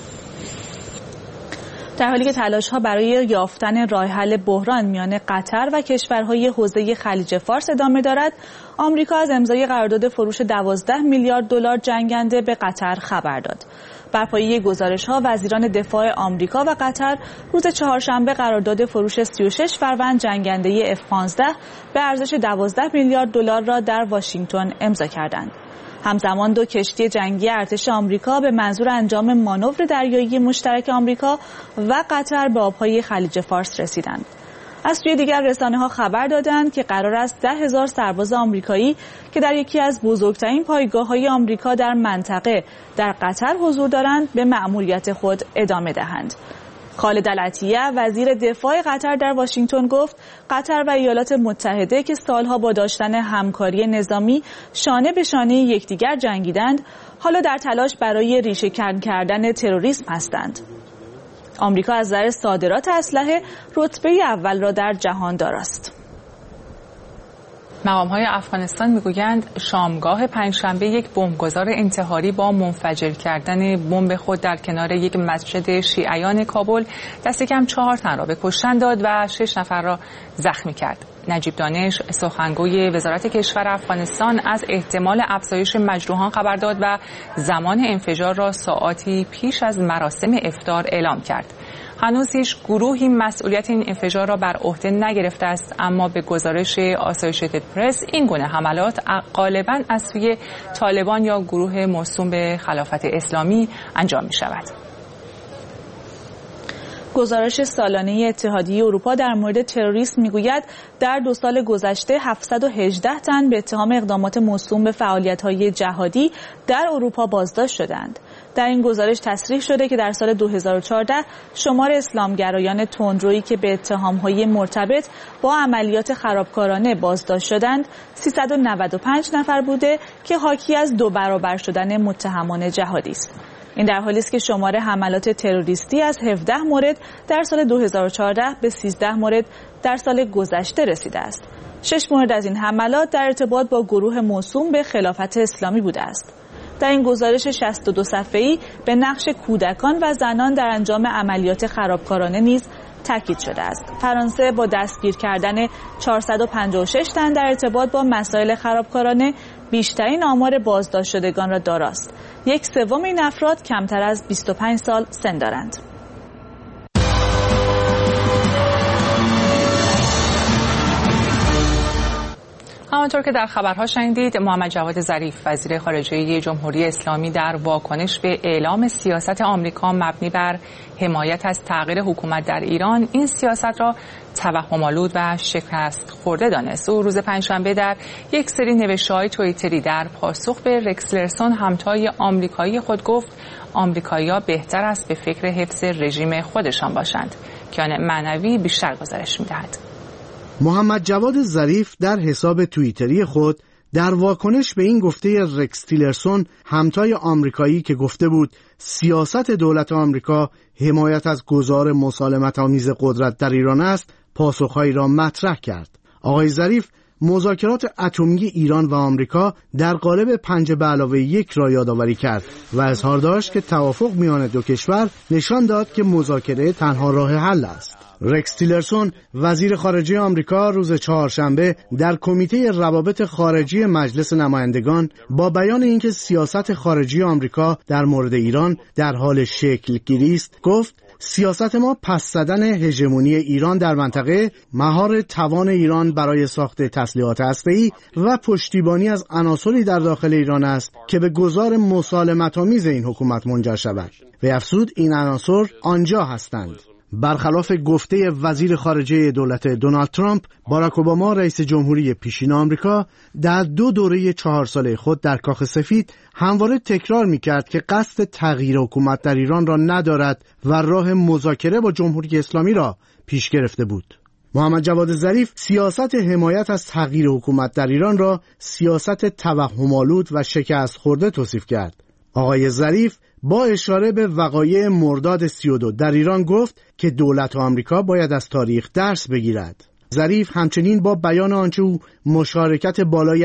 در حالی که تلاش‌ها برای یافتن راه حل بحران میان قطر و کشورهای حوزه خلیج فارس ادامه دارد، آمریکا از امضای قرارداد فروش 12 میلیارد دلار جنگنده به قطر خبر داد. بر پایه گزارش‌ها وزیران دفاع آمریکا و قطر روز چهارشنبه قرارداد فروش 36 فروند جنگنده F-15 به ارزش 12 میلیارد دلار را در واشنگتن امضا کردند. همزمان 2 کشتی جنگی ارتش آمریکا به منظور انجام مانور دریایی مشترک آمریکا و قطر به آبهای خلیج فارس رسیدند. از سوی دیگر رسانه‌ها خبر دادند که قرار است 10,000 سرباز آمریکایی که در یکی از بزرگترین پایگاه‌های آمریکا در منطقه در قطر حضور دارند به مأموریت خود ادامه دهند. خالد العطیه وزیر دفاع قطر در واشنگتن گفت قطر و ایالات متحده که سالها با داشتن همکاری نظامی شانه به شانه یکدیگر جنگیدند، حالا در تلاش برای ریشه‌کن کردن تروریسم هستند. آمریکا از نظر صادرات اسلحه رتبه اول را در جهان دارد. مقام‌های افغانستان میگویند شامگاه پنجشنبه یک بمبگذار انتحاری با منفجر کردن بمب خود در کنار یک مسجد شیعیان کابل دست کم 4 تن را به کشتن داد و 6 نفر را زخمی کرد. نجیب دانش سخنگوی وزارت کشور افغانستان از احتمال افزایش مجروحان خبر داد و زمان انفجار را ساعاتی پیش از مراسم افطار اعلام کرد. هنوز هیچ گروهی مسئولیت این انفجار را بر عهده نگرفته است، اما به گزارش آسوشیتد پرس این گونه حملات غالباً از سوی طالبان یا گروه موسوم به خلافت اسلامی انجام می شود. گزارش سالانه اتحادیه اروپا در مورد تروریسم میگوید در 2 سال گذشته 718 تن به اتهام اقدامات موسوم به فعالیت‌های جهادی در اروپا بازداشت شدند. در این گزارش تصریح شده که در سال 2014 شمار اسلامگرایان تندرویی که به اتهام‌های مرتبط با عملیات خرابکارانه بازداشت شدند 395 نفر بوده که حاکی از 2 برابر شدن متهمان جهادی است. این در حالی است که شمار حملات تروریستی از 17 مورد در سال 2014 به 13 مورد در سال گذشته رسیده است. 6 مورد از این حملات در ارتباط با گروه موسوم به خلافت اسلامی بوده است. در این گزارش 62 صفحه‌ای به نقش کودکان و زنان در انجام عملیات خرابکارانه نیز تاکید شده است. فرانسه با دستگیر کردن 456 تن در ارتباط با مسائل خرابکارانه بیشترین آمار بازداشت شدگان را داراست. 1/3 این افراد کمتر از 25 سال سن دارند. همانطور که در خبرها شنیدید، محمد جواد ظریف وزیر خارجه جمهوری اسلامی در واکنش به اعلام سیاست آمریکا مبنی بر حمایت از تغییر حکومت در ایران این سیاست را توهم‌آلود و شکست خورده دانست. او روز پنجشنبه در یک سری نوشته‌های توییتری در پاسخ به رکس تیلرسون همتای آمریکایی خود گفت آمریکایی‌ها بهتر است به فکر حفظ رژیم خودشان باشند. کیان معنوی بیشتر گزارش می‌دهد. محمد جواد ظریف در حساب توییتری خود در واکنش به این گفته رکس تیلرسون همتای آمریکایی که گفته بود سیاست دولت آمریکا حمایت از گذار مسالمت‌آمیز قدرت در ایران است، پاسخهایی را مطرح کرد. آقای ظریف مذاکرات اتمی ایران و آمریکا در قالب 5+1 را یادآوری کرد و اظهار داشت که توافق میان دو کشور نشان داد که مذاکره تنها راه حل است. رکس تیلرسون وزیر خارجه آمریکا روز چهارشنبه در کمیته روابط خارجی مجلس نمایندگان با بیان اینکه سیاست خارجی آمریکا در مورد ایران در حال شکل گیری است گفت سیاست ما پس زدن هژمونی ایران در منطقه، مهار توان ایران برای ساخت تسلیحات هسته‌ای و پشتیبانی از عناصری در داخل ایران است که به گذار مسالمت‌آمیز این حکومت منجر شود. و افزود این عناصر آنجا هستند. برخلاف گفته وزیر خارجه دولت دونالد ترامپ، باراک اوباما رئیس جمهوری پیشین آمریکا در 2 دوره 4 ساله خود در کاخ سفید همواره تکرار می‌کرد که قصد تغییر حکومت در ایران را ندارد و راه مذاکره با جمهوری اسلامی را پیش گرفته بود. محمد جواد ظریف سیاست حمایت از تغییر حکومت در ایران را سیاست توهم‌آلود و شکست خورده توصیف کرد. آقای ظریف با اشاره به وقایع مرداد 32 در ایران گفت که دولت آمریکا باید از تاریخ درس بگیرد. ظریف همچنین با بیان آنچه او مشارکت بالای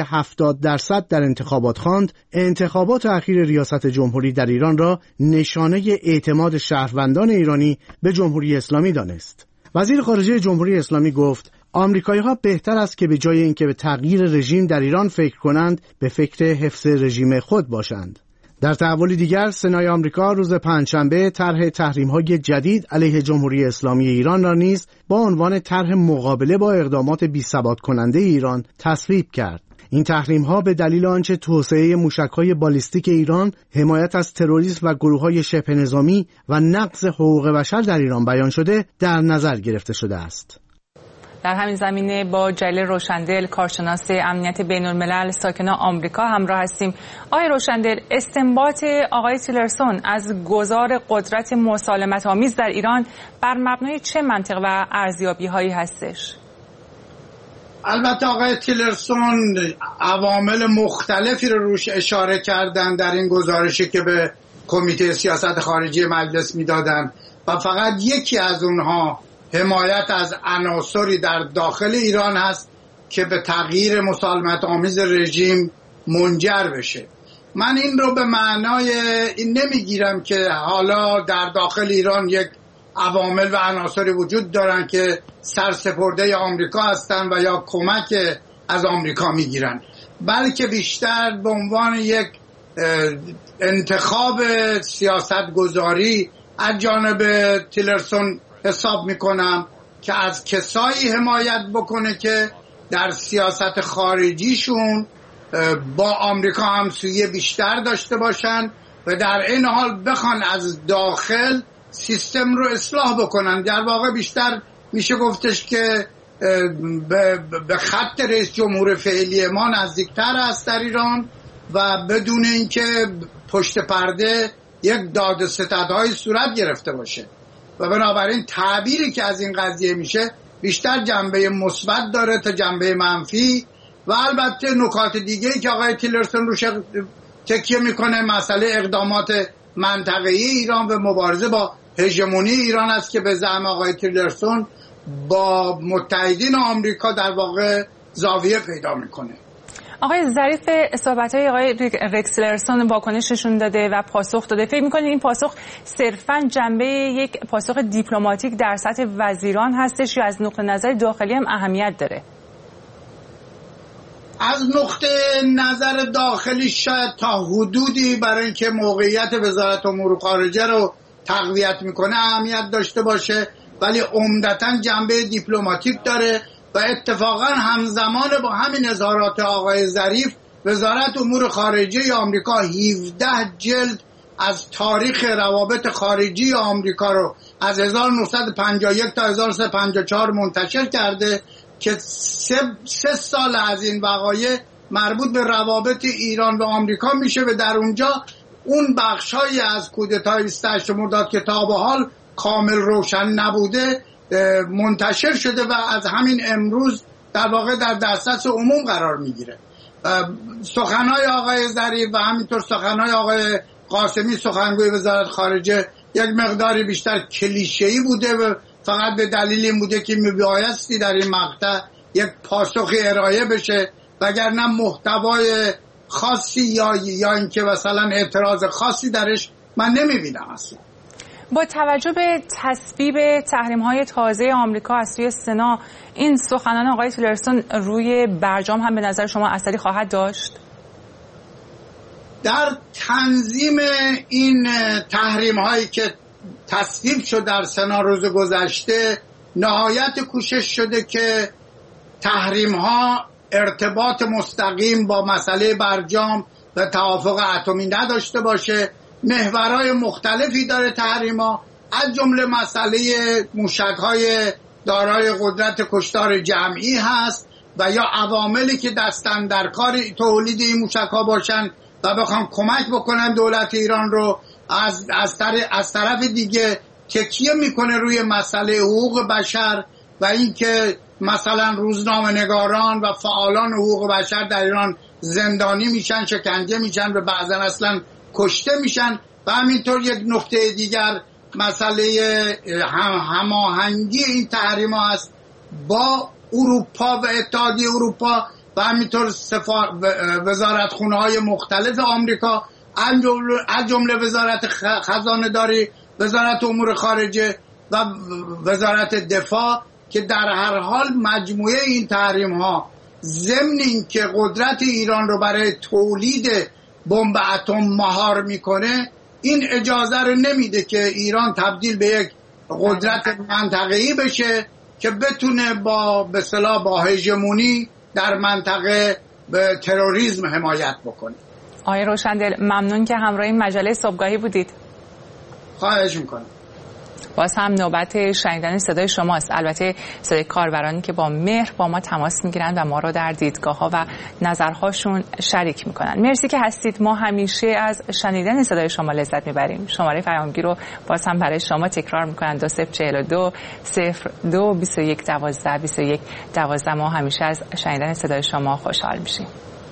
70% در انتخابات خواند، انتخابات اخیر ریاست جمهوری در ایران را نشانه اعتماد شهروندان ایرانی به جمهوری اسلامی دانست. وزیر خارجه جمهوری اسلامی گفت آمریکایی‌ها بهتر است که به جای اینکه به تغییر رژیم در ایران فکر کنند، به فکر حفظ رژیم خود باشند. در تحولی دیگر، سنای آمریکا روز پنجشنبه طرح تحریم‌های جدید علیه جمهوری اسلامی ایران را نیز با عنوان طرح مقابله با اقدامات بی‌ثبات کننده ایران تصویب کرد. این تحریم‌ها به دلیل آنچه توسعه موشک‌های بالیستیک ایران، حمایت از تروریسم و گروه‌های شبه نظامی و نقض حقوق بشر در ایران بیان شده، در نظر گرفته شده است. در همین زمینه با جلیل روشندل، کارشناس امنیت بین‌الملل ساکن آمریکا همراه هستیم. آقای روشندل، استنباط آقای تیلرسون از گذار قدرت مسالمت‌آمیز در ایران بر مبنای چه منطق و ارزیابی‌هایی هستش؟ البته آقای تیلرسون عوامل مختلفی رو روش اشاره کردن در این گزارشی که به کمیته سیاست خارجی مجلس میدادن و فقط یکی از اونها حمایت از عناصری در داخل ایران هست که به تغییر مسالمت آمیز رژیم منجر بشه. من این رو به معنای این نمیگیرم که حالا در داخل ایران یک عوامل و عناصری وجود دارن که سرسپرده آمریکا هستن و یا کمک از آمریکا میگیرن، بلکه بیشتر به عنوان یک انتخاب سیاست گذاری از جانب تیلرسون حساب میکنم که از کسایی حمایت بکنه که در سیاست خارجیشون با آمریکا همسویی بیشتر داشته باشن و در این حال بخوان از داخل سیستم رو اصلاح بکنن. در واقع بیشتر میشه گفتش که به خط رئیس جمهور فعلی ما نزدیکتر است در ایران و بدون اینکه پشت پرده یک داد و ستدهای صورت گرفته باشه و بنابراین تعبیری که از این قضیه میشه بیشتر جنبه مثبت داره تا جنبه منفی. و البته نکات دیگه‌ای که آقای تیلرسون روش تکیه میکنه مسئله اقدامات منطقه‌ای ایران و مبارزه با هژمونی ایران است که به زعم آقای تیلرسون با متحدین آمریکا در واقع زاویه پیدا میکنه. آقای ظریف صحبت‌های آقای رکس تیلرسون واکنششون داده و پاسخ داده. فکر می‌کنید این پاسخ صرفاً جنبه یک پاسخ دیپلماتیک در سطح وزیران هستش یا از نقطه نظر داخلی هم اهمیت داره؟ از نقطه نظر داخلی شاید تا حدودی برای اینکه موقعیت وزارت امور خارجه رو تقویت میکنه اهمیت داشته باشه، ولی عمدتاً جنبه دیپلماتیک داره و اتفاقا همزمان با همین اظهارات آقای ظریف وزارت امور خارجه آمریکا 17 جلد از تاریخ روابط خارجی آمریکا رو از 1951 تا 1354 منتشر کرده که 3 سال از این وقایع مربوط به روابط ایران و آمریکا میشه و در اونجا اون بخشایی از کودتای 28 مرداد که تا به حال کامل روشن نبوده منتشر شده و از همین امروز در واقع در دسترس عموم قرار میگیره. سخنهای آقای ظریف و همینطور سخنهای آقای قاسمی سخنگوی وزارت خارجه یک مقداری بیشتر کلیشه‌ای بوده و فقط به دلیل این بوده که میبایستی در این مقطع یک پاسخی ارائه بشه، وگرنه محتوای خاصی یا اینکه مثلا اعتراض خاصی درش من نمیبینم اصلا. با توجه به تصویب تحریم‌های تازه آمریکا از سوی سنا، این سخنان آقای تیلرسون روی برجام هم به نظر شما اثری خواهد داشت؟ در تنظیم این تحریم‌هایی که تصویب شد در سنا روز گذشته، نهایت کوشش شده که تحریم‌ها ارتباط مستقیم با مسئله برجام و توافق اتمی نداشته باشه. محورهای مختلفی داره تحریم‌ها، از جمله مسئله موشک‌های دارای قدرت کشتار جمعی هست و یا عواملی که دستن در کار تولید این موشک‌ها باشن و بخوان کمک بکنن دولت ایران رو. از طرف دیگه تکیه میکنه روی مسئله حقوق بشر و اینکه مثلا روزنامه‌نگاران و فعالان حقوق بشر در ایران زندانی میشن، شکنجه میشن و بعضا اصلا کشته میشن. و همینطور یک نقطه دیگر مسئله هماهنگی این تحریم‌ها است با اروپا و اتحادیه اروپا و همینطور وزارتخونه‌های مختلف آمریکا، از جمله وزارت خزانه داری، وزارت امور خارجه و وزارت دفاع، که در هر حال مجموعه این تحریم‌ها ضمن اینکه قدرت ایران رو برای تولید بمب اتم مهار میکنه، این اجازه رو نمیده که ایران تبدیل به یک قدرت منطقه‌ای بشه که بتونه به اصطلاح با هژمونی در منطقه به تروریسم حمایت بکنه. آقای روشندل، ممنون که همراه این مجله صبحگاهی بودید. خواهش میکنم. باز هم نوبت شنیدن صدای شماست، البته صدای کاربرانی که با مهر با ما تماس میگیرن و ما رو در دیدگاه‌ها و نظرهاشون شریک میکنن. مرسی که هستید. ما همیشه از شنیدن صدای شما لذت میبریم. شماره پیامگیر رو باز هم برای شما تکرار میکنن: 2042 02 21 12 21 12. ما همیشه از شنیدن صدای شما خوشحال میشیم.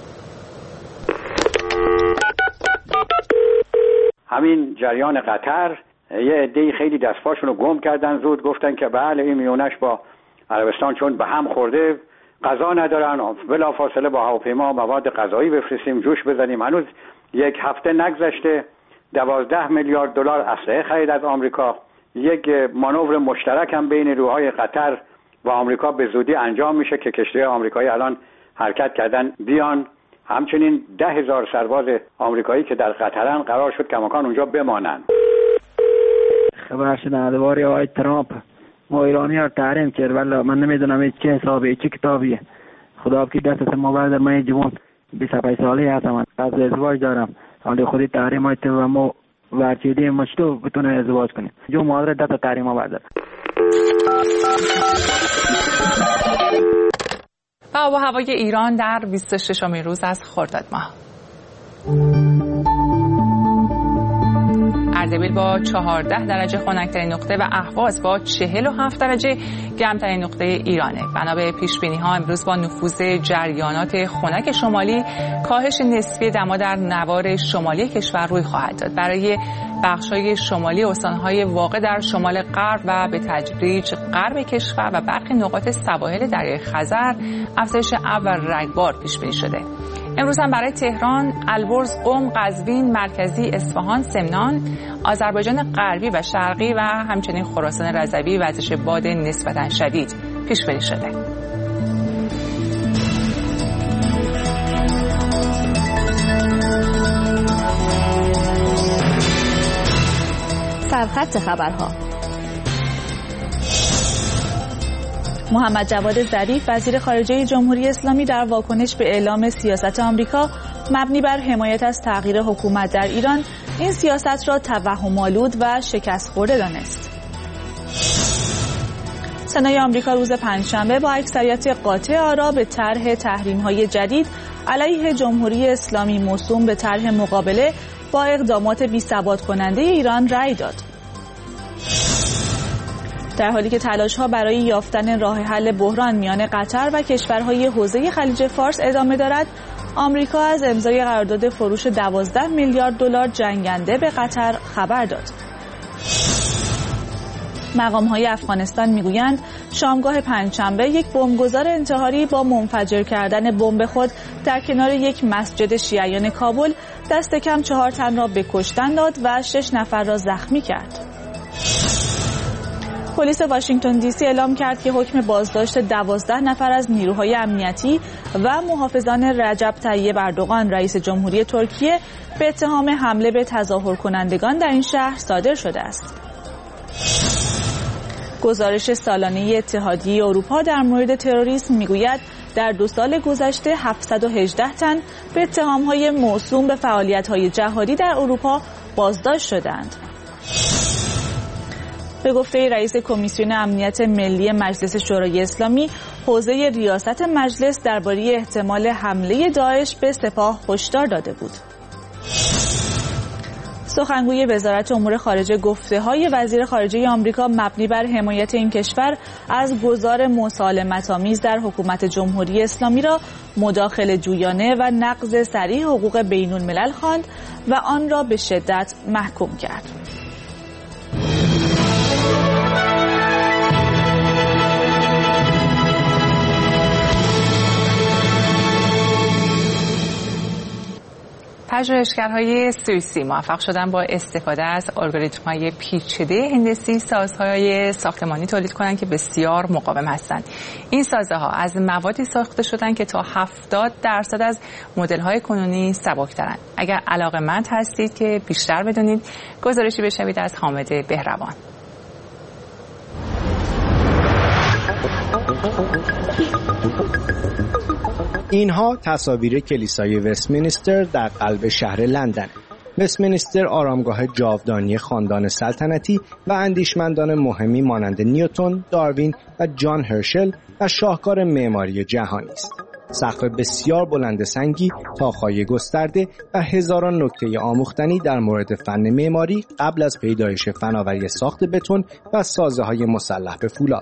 همین جریان قطر، یه عده‌ای خیلی دستپاشون رو گم کردن، زود گفتن که بله این میونش با عربستان چون به هم خورده غذا ندارن، بلافاصله با هواپیما مواد غذایی بفرستیم جوش بزنیم. هنوز یک هفته نگذشته 12 میلیارد دلار اسلحه خرید از آمریکا. یک مانور مشترک هم بین نیروهای قطر و آمریکا به زودی انجام میشه که کشتی‌های آمریکایی الان حرکت کردن بیان. همچنین 10,000 سرباز آمریکایی که در قطرن قرار شد کماکان اونجا بمانند. خبر شدن درباره آقای ترامپ ما ایرانی ها تحریم کرد، ولی من نمیدونم این چه حسابی چه کتابیه. خدا که دست ما بردار. من جوان 25 ساله هستم، از ازدواج دارم، حالی خودی تحریم های و ما ورچیدیم مشتو بتونه ازدواج کنیم. جو مادر دست تحریم ها بردار. و آب و هوای ایران در 26مین روز از خرداد ماه. اردبیل با 14 درجه خنک‌ترین نقطه و اهواز با 47 درجه گرم‌ترین نقطه ایرانه. بنا به پیش‌بینی‌ها امروز با نفوذ جریانات خنک شمالی کاهش نسبی دما در نوار شمالی کشور روی خواهد داد. برای بخش‌های شمالی استان‌های واقع در شمال غرب و به تدریج غرب کشور و برخی نقاط سواحل دریای خزر افزایش ابر و رگبار پیش‌بینی شده. امروز هم برای تهران، البرز، قم، قزوین، مرکزی، اصفهان، سمنان، آذربایجان غربی و شرقی و همچنین خراسان رضوی وزش باد نسبتاً شدید پیش بینی شده. سرخط خبرها. محمد جواد ظریف وزیر خارجه جمهوری اسلامی در واکنش به اعلام سیاست آمریکا مبنی بر حمایت از تغییر حکومت در ایران این سیاست را توهم‌آلود و شکست خورده دانست. سنای آمریکا روز پنجشنبه با اکثریت قاطع آرا به طرح تحریم‌های جدید علیه جمهوری اسلامی موسوم به طرح مقابله با اقدامات بی‌ثبات کننده ایران رأی داد. در حالی که تلاش‌ها برای یافتن راه حل بحران میان قطر و کشورهای حوزه خلیج فارس ادامه دارد، آمریکا از امضای قرارداد فروش 12 میلیارد دلار جنگنده به قطر خبر داد. مقام‌های افغانستان میگویند شامگاه پنجشنبه یک بمبگذار انتحاری با منفجر کردن بمب خود در کنار یک مسجد شیعیان کابل دست کم 4 تن را به کشتن داد و 6 نفر را زخمی کرد. پلیس واشنگتن دی سی اعلام کرد که حکم بازداشت 12 نفر از نیروهای امنیتی و محافظان رجب طیب اردوغان رئیس جمهوری ترکیه به اتهام حمله به تظاهر کنندگان در این شهر صادر شده است. گزارش سالانه اتحادیه اروپا در مورد تروریسم میگوید در 2 سال گذشته 718 تن به اتهام‌های موسوم به فعالیت‌های جهادی در اروپا بازداشت شدند. به گفته رئیس کمیسیون امنیت ملی مجلس شورای اسلامی، حوزه ریاست مجلس درباره احتمال حمله داعش به سپاه هشدار داده بود. سخنگوی وزارت امور خارجه گفته‌های وزیر خارجه آمریکا مبنی بر حمایت این کشور از گذار مسالمت‌آمیز در حکومت جمهوری اسلامی را مداخله جویانه و نقض صریح حقوق بین‌الملل خواند و آن را به شدت محکوم کرد. پژوهشگرهای سوئیسی موفق شدن با استفاده از الگوریتم‌های پیچیده هندسی سازهای ساختمانی تولید کنند که بسیار مقاوم هستند. این سازه‌ها از موادی ساخته شدند که تا 70% از مدل‌های کنونی سبک‌ترند. اگر علاقه‌مند هستید که بیشتر بدونید، گزارشی بشنوید از حامد بهروان. اینها تصاویر کلیسای وستمینستر در قلب شهر لندن. وستمینستر آرامگاه جاودانی خاندان سلطنتی و اندیشمندان مهمی مانند نیوتن، داروین و جان هرشل و شاهکار معماری جهانی است. سقف بسیار بلند سنگی، طاق‌های گسترده و هزاران نکته آموختنی در مورد فن معماری قبل از پیدایش فناوری ساخت بتون و سازه‌های مسلح به فولاد.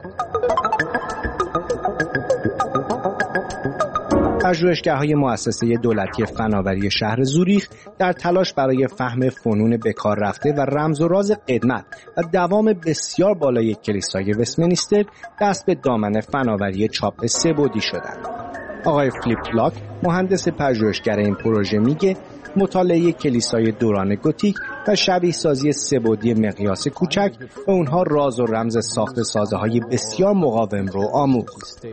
پژوهشگرهای مؤسسه دولتی فناوری شهر زوریخ در تلاش برای فهم فنون بکار رفته و رمز و راز قدمت و دوام بسیار بالای کلیسای وستمینستر دست به دامن فناوری چاپ سه‌بعدی شدند. آقای فلیپ بلاک، مهندس پژوهشگر این پروژه، میگه مطالعه کلیسای دوران گوتیک و شبیه سازی سه‌بعدی مقیاس کوچک به اونها راز و رمز ساخت سازه‌های بسیار مقاوم رو آموخت.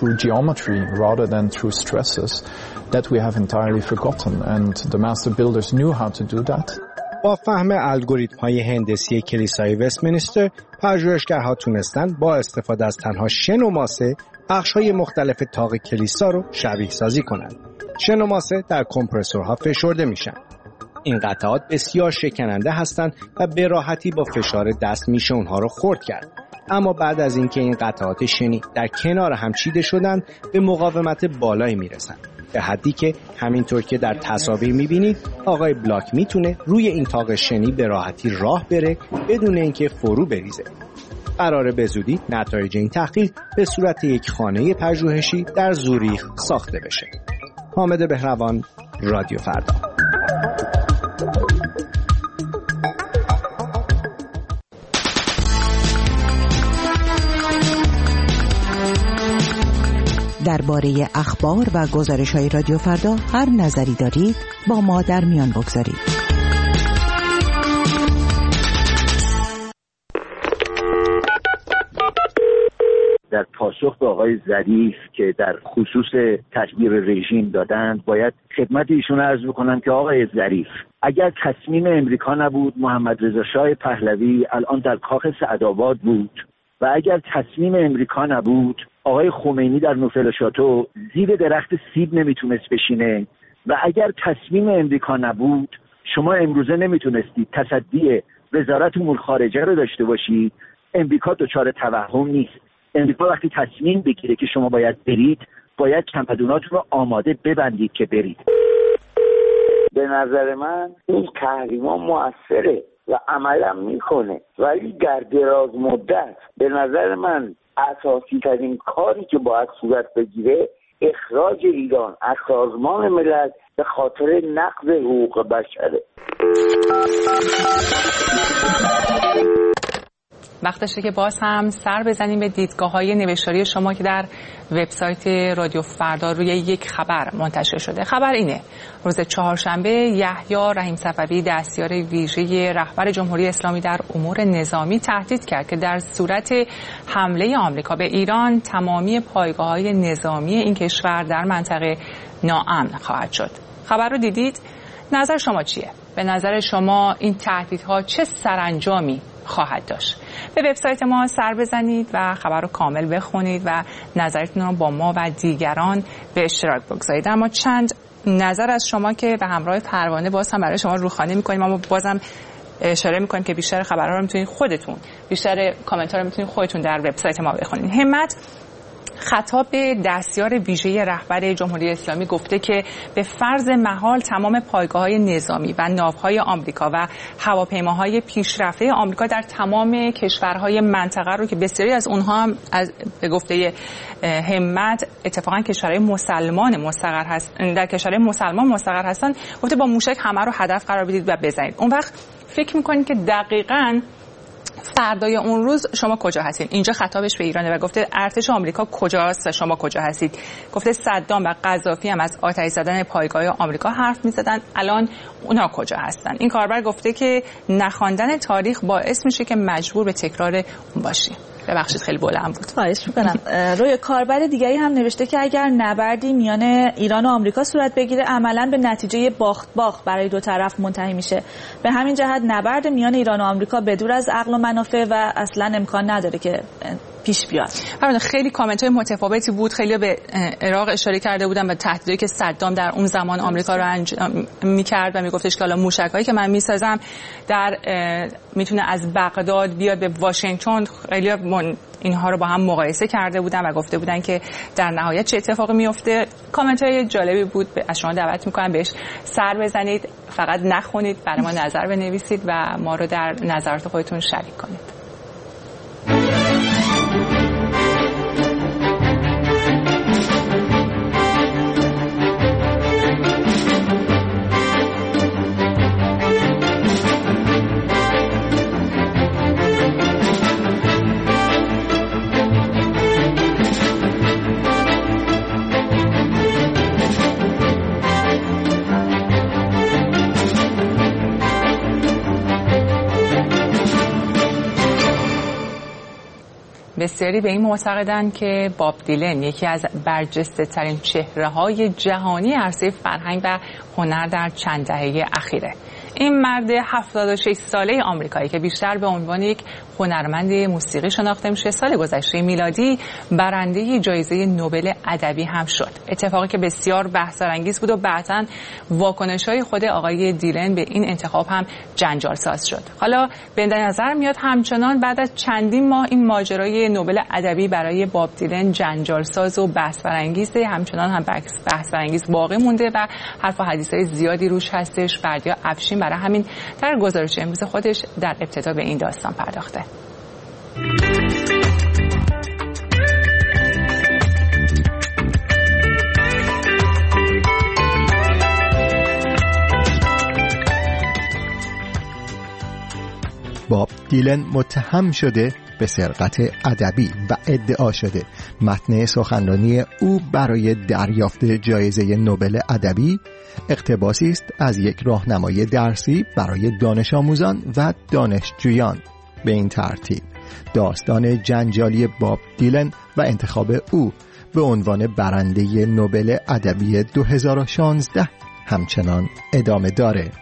با فهم الگوریتم‌های هندسی کلیسای وستمینستر، پژوهشگرها تونستن با استفاده از تنها شن و ماسه بخش‌های مختلف طاق کلیسا رو شبیه سازی کنند. شن و ماسه در کمپرسورها فشرده میشن. این قطعات بسیار شکننده هستند و به راحتی با فشار دست میشه اونها رو خرد کرد. اما بعد از اینکه این قطعات شنی در کنار هم چیده شدن، به مقاومت بالایی میرسن. به حدی که همینطور که در تصاویر میبینید، آقای بلاک میتونه روی این طاق شنی به راحتی راه بره بدون اینکه فرو بریزه. قراره به زودی نتایج این تحقیق به صورت یک خانه پژوهشی در زوریخ ساخته بشه. حامد بهروان، رادیو فردا. درباره اخبار و گزارش‌های رادیو فردا هر نظری دارید با ما در میان بگذارید. در پاسخ به آقای ظریف که در خصوص تغییر رژیم دادند، باید خدمت ایشون عرض بکنم که آقای ظریف، اگر تصمیم امریکا نبود محمد رضا شاه پهلوی الان در کاخ سعدآباد بود و اگر تصمیم امریکا نبود آقای خمینی در نوفل شاتو زیر درخت سیب نمیتونست بشینه و اگر تصمیم امریکا نبود شما امروزه نمیتونستید تصدی وزارت امور خارجه رو داشته باشید. امریکا دچار توهم نیست. امریکا وقتی تصمیم بگیره که شما باید برید، باید چمدوناتون رو آماده ببندید که برید. به نظر من این تحریما موثره و عملا میکنه، ولی در دراز مدت به نظر من اساسی ترین کاری که باید صورت بگیره اخراج ایران از سازمان ملل به خاطر نقض حقوق بشره. وقتشه که باز هم سر بزنیم به دیدگاه‌های نوشتاری شما که در وبسایت رادیو فردا روی یک خبر منتشر شده. خبر اینه: روز چهارشنبه یحیی رحیم صفوی دستیار ویژه رهبر جمهوری اسلامی در امور نظامی تهدید کرد که در صورت حمله آمریکا به ایران تمامی پایگاه‌های نظامی این کشور در منطقه ناامن خواهد شد. خبر رو دیدید؟ نظر شما چیه؟ به نظر شما این تهدیدها چه سرانجامی خواهد داشت؟ به وبسایت ما سر بزنید و خبر رو کامل بخونید و نظرتون رو با ما و دیگران به اشتراک بگذارید. اما چند نظر از شما که به همراه پروانه باز هم برای شما روخانه می‌کنیم، اما بازم اشاره می‌کنیم که بیشتر خبرها رو می‌تونید خودتون، بیشتر کامنت‌ها رو می‌تونید خودتون در وبسایت ما بخونید. همت خطاب به دستیار ویژه رهبر جمهوری اسلامی گفته که به فرض محال تمام پایگاه‌های نظامی و ناوهای آمریکا و هواپیماهای پیشرفته آمریکا در تمام کشورهای منطقه رو که بسیاری از اونها هم از به گفته همت اتفاقا کشورهای مسلمان مستقر هست، در کشورهای مسلمان مستقر هستن، گفته با موشک همه رو هدف قرار بدید و بزنید. اون وقت فکر می‌کنید که دقیقاً فردای اون روز شما کجا هستید؟ اینجا خطابش به ایرانه و گفته ارتش آمریکا کجاست، شما کجا هستید؟ گفته صدام و قذافی هم از آتش زدن پایگاه آمریکا حرف می‌زدن، الان اونا کجا هستن؟ این کاربر گفته که نخواندن تاریخ باعث میشه که مجبور به تکرار اون باشیم. ببخشید خیلی بلند بود. خواهش می‌کنم. روی کاربر دیگری هم نوشته که اگر نبردی میان ایران و آمریکا صورت بگیره عملاً به نتیجه باخت برای دو طرف منتهی میشه. به همین جهت نبرد میان ایران و آمریکا بدور از عقل و منافع و اصلاً امکان نداره که پیش بیاد. خیلی کامنت‌های متفاوتی بود، خیلی به عراق اشاره کرده بودن و تهدیدی که صدام در اون زمان آمریکا رو انجام می‌کرد و میگفتش که حالا موشک‌هایی که من می‌سازم در میتونه از بغداد بیاد به واشنگتن. خیلی اینها رو با هم مقایسه کرده بودن و گفته بودن که در نهایت چه اتفاقی میفته. کامنت‌های جالبی بود، از شما دعوت می‌کنم بهش سر بزنید، فقط نخونید، برای ما نظر بنویسید و ما رو در نظرات خودتون شریک کنید. بسیاری به این معتقدند که باب دیلن یکی از برجسته ترین چهره‌های جهانی عرصه فرهنگ و هنر در چند دهه اخیره. این مرد 76 ساله آمریکایی که بیشتر به عنوان یک هنرمند موسیقی شناخته میشه، سال گذشته میلادی برنده جایزه نوبل ادبی هم شد. اتفاقی که بسیار بحث‌برانگیز بود و بعداً واکنش‌های خود آقای دیلن به این انتخاب هم جنجال ساز شد. حالا به نظر میاد همچنان بعد از چندین ماه این ماجرای نوبل ادبی برای باب دیلن جنجال ساز و بحث‌برانگیزه، همچنان هم بحث‌برانگیز باقی مونده و حرف و حدیث‌های زیادی روش هستش. بردیا افشین برای همین در گزارش امروز خودش در ابتدا به این داستان پرداخته. باب دیلن متهم شده به سرقت ادبی و ادعا شده متن سخنرانی او برای دریافت جایزه نوبل ادبی اقتباسی است از یک راهنمای درسی برای دانش آموزان و دانشجویان. به این ترتیب داستان جنجالی باب دیلن و انتخاب او به عنوان برنده نوبل ادبی 2016 همچنان ادامه داره.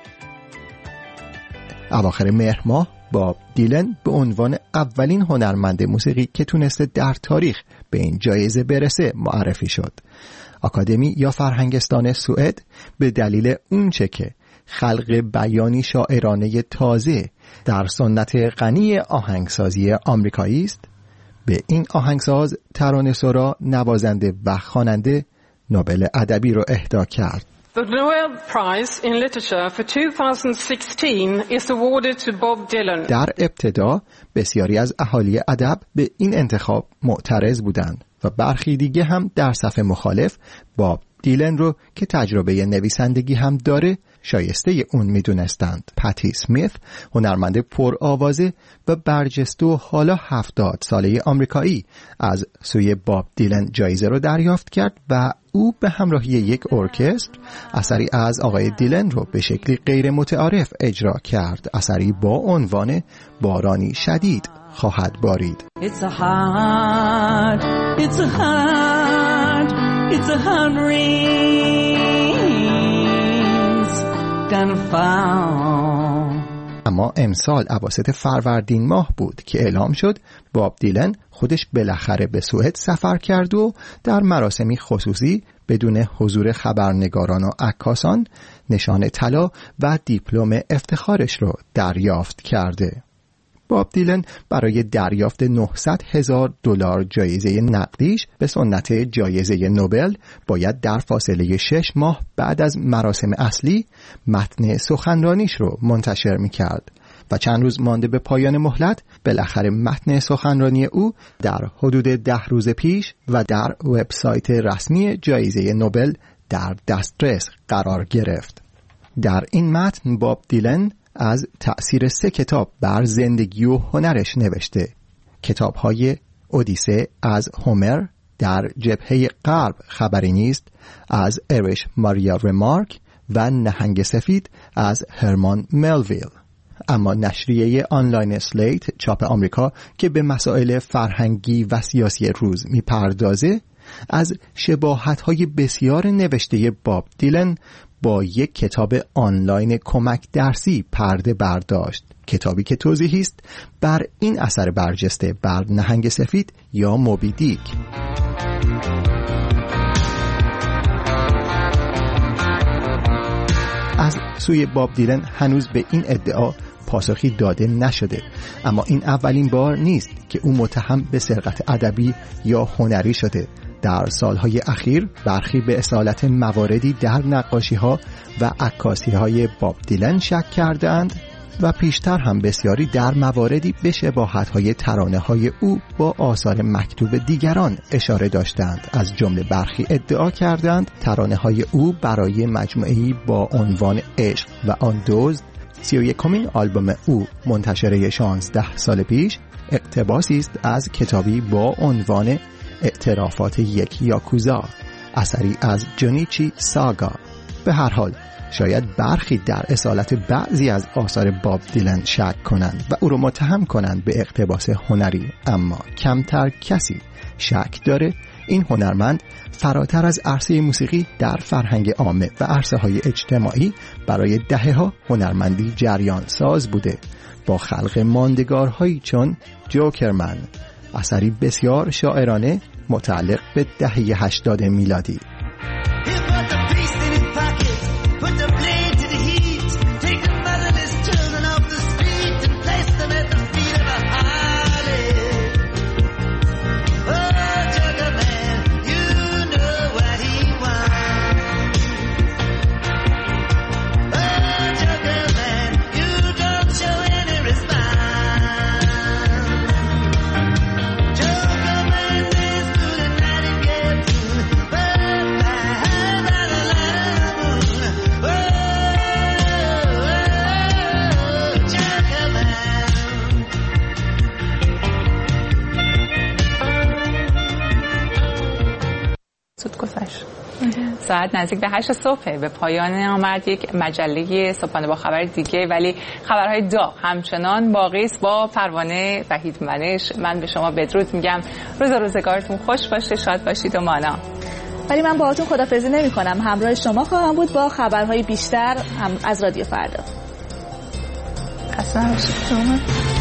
اواخر مهر ماه باب دیلن به عنوان اولین هنرمند موسیقی که تونسته در تاریخ به این جایزه برسه معرفی شد. آکادمی یا فرهنگستان سوئد به دلیل اونچه که خلق بیانی شاعرانه تازه در سنت غنی آهنگسازی آمریکایی است، به این آهنگساز، ترانه‌سرا، نوازنده و خواننده نوبل ادبی رو اهدا کرد. The Nobel Prize in Literature for 2016 is awarded to Bob Dylan. در ابتدا بسیاری از اهالی ادب به این انتخاب معترض بودند و برخی دیگه هم در صف مخالف باب دیلن رو که تجربه نویسندگی هم داره شایسته اون میدونستند. پتی اسمیت، هنرمند پرآوازه و برجسته و حالا 70 ساله آمریکایی، از سوی باب دیلن جایزه رو دریافت کرد و او به همراهی یک ارکستر اثری از آقای دیلن رو به شکلی غیر متعارف اجرا کرد، اثری با عنوان بارانی شدید خواهد بارید. It's a heart, it's a heart, it's a heart rings confound. اما امسال اواسط فروردین ماه بود که اعلام شد باب دیلن خودش بالاخره به سوئد سفر کرد و در مراسمی خصوصی بدون حضور خبرنگاران و عکاسان نشان طلا و دیپلم افتخارش رو دریافت کرده. باب دیلن برای دریافت $900,000 جایزه نقدیش به سنت جایزه نوبل باید در فاصله 6 ماه بعد از مراسم اصلی متن سخنرانیش رو منتشر می‌کرد و چند روز مانده به پایان مهلت بالاخره متن سخنرانی او در حدود 10 روز پیش و در وبسایت رسمی جایزه نوبل در دسترس قرار گرفت. در این متن باب دیلن از تأثیر 3 کتاب بر زندگی و هنرش نوشته. کتاب‌های اودیسه از هومر، در جبهه غرب خبری نیست از اریش ماریا رمارک و نهنگ سفید از هرمان ملویل. اما نشریه آنلاین سلیت چاپ آمریکا که به مسائل فرهنگی و سیاسی روز میپردازه از شباهت‌های بسیار نوشته باب دیلن با یک کتاب آنلاین کمک درسی پرده برداشت، کتابی که توضیحی است بر این اثر برجسته بر نهنگ سفید یا موبی دیک. از سوی باب دیلن هنوز به این ادعا پاسخی داده نشده، اما این اولین بار نیست که او متهم به سرقت ادبی یا هنری شده. در سالهای اخیر برخی به اصالت مواردی در نقاشی‌ها و عکاسی‌های باب دیلن شک کردند و پیشتر هم بسیاری در مواردی به شباهت‌های ترانه‌های او با آثار مکتوب دیگران اشاره داشتند. از جمله برخی ادعا کردند ترانه‌های او برای مجموعه‌ای با عنوان عشق و آن دزد، 31مین آلبوم او منتشر 16 سال پیش، اقتباسی است از کتابی با عنوان اعترافات یک یاکوزا، اثری از جونیچی ساگا. به هر حال شاید برخی در اصالت بعضی از آثار باب دیلن شک کنند و او را متهم کنند به اقتباس هنری، اما کمتر کسی شک داره این هنرمند فراتر از عرصه موسیقی در فرهنگ عامه و عرصه‌های اجتماعی برای دهه‌ها هنرمندی جریان ساز بوده، با خلق ماندگارهایی چون جوکرمن، اثری بسیار شاعرانه متعلق به دهه 80 میلادی. ساعت نزدیک به 8 صبح به پایان آمد یک مجله صبحانه با خبر دیگه، ولی خبرهای داغ همچنان باقی است. با پروانه وحید منش من به شما بدرود میگم. روزگارتون خوش باشه، شاد باشید و مانا. ولی من باهاتون خدافظی نمی‌کنم، همراه شما خواهم بود با خبرهای بیشتر هم از رادیو فردا. خسته نباشید.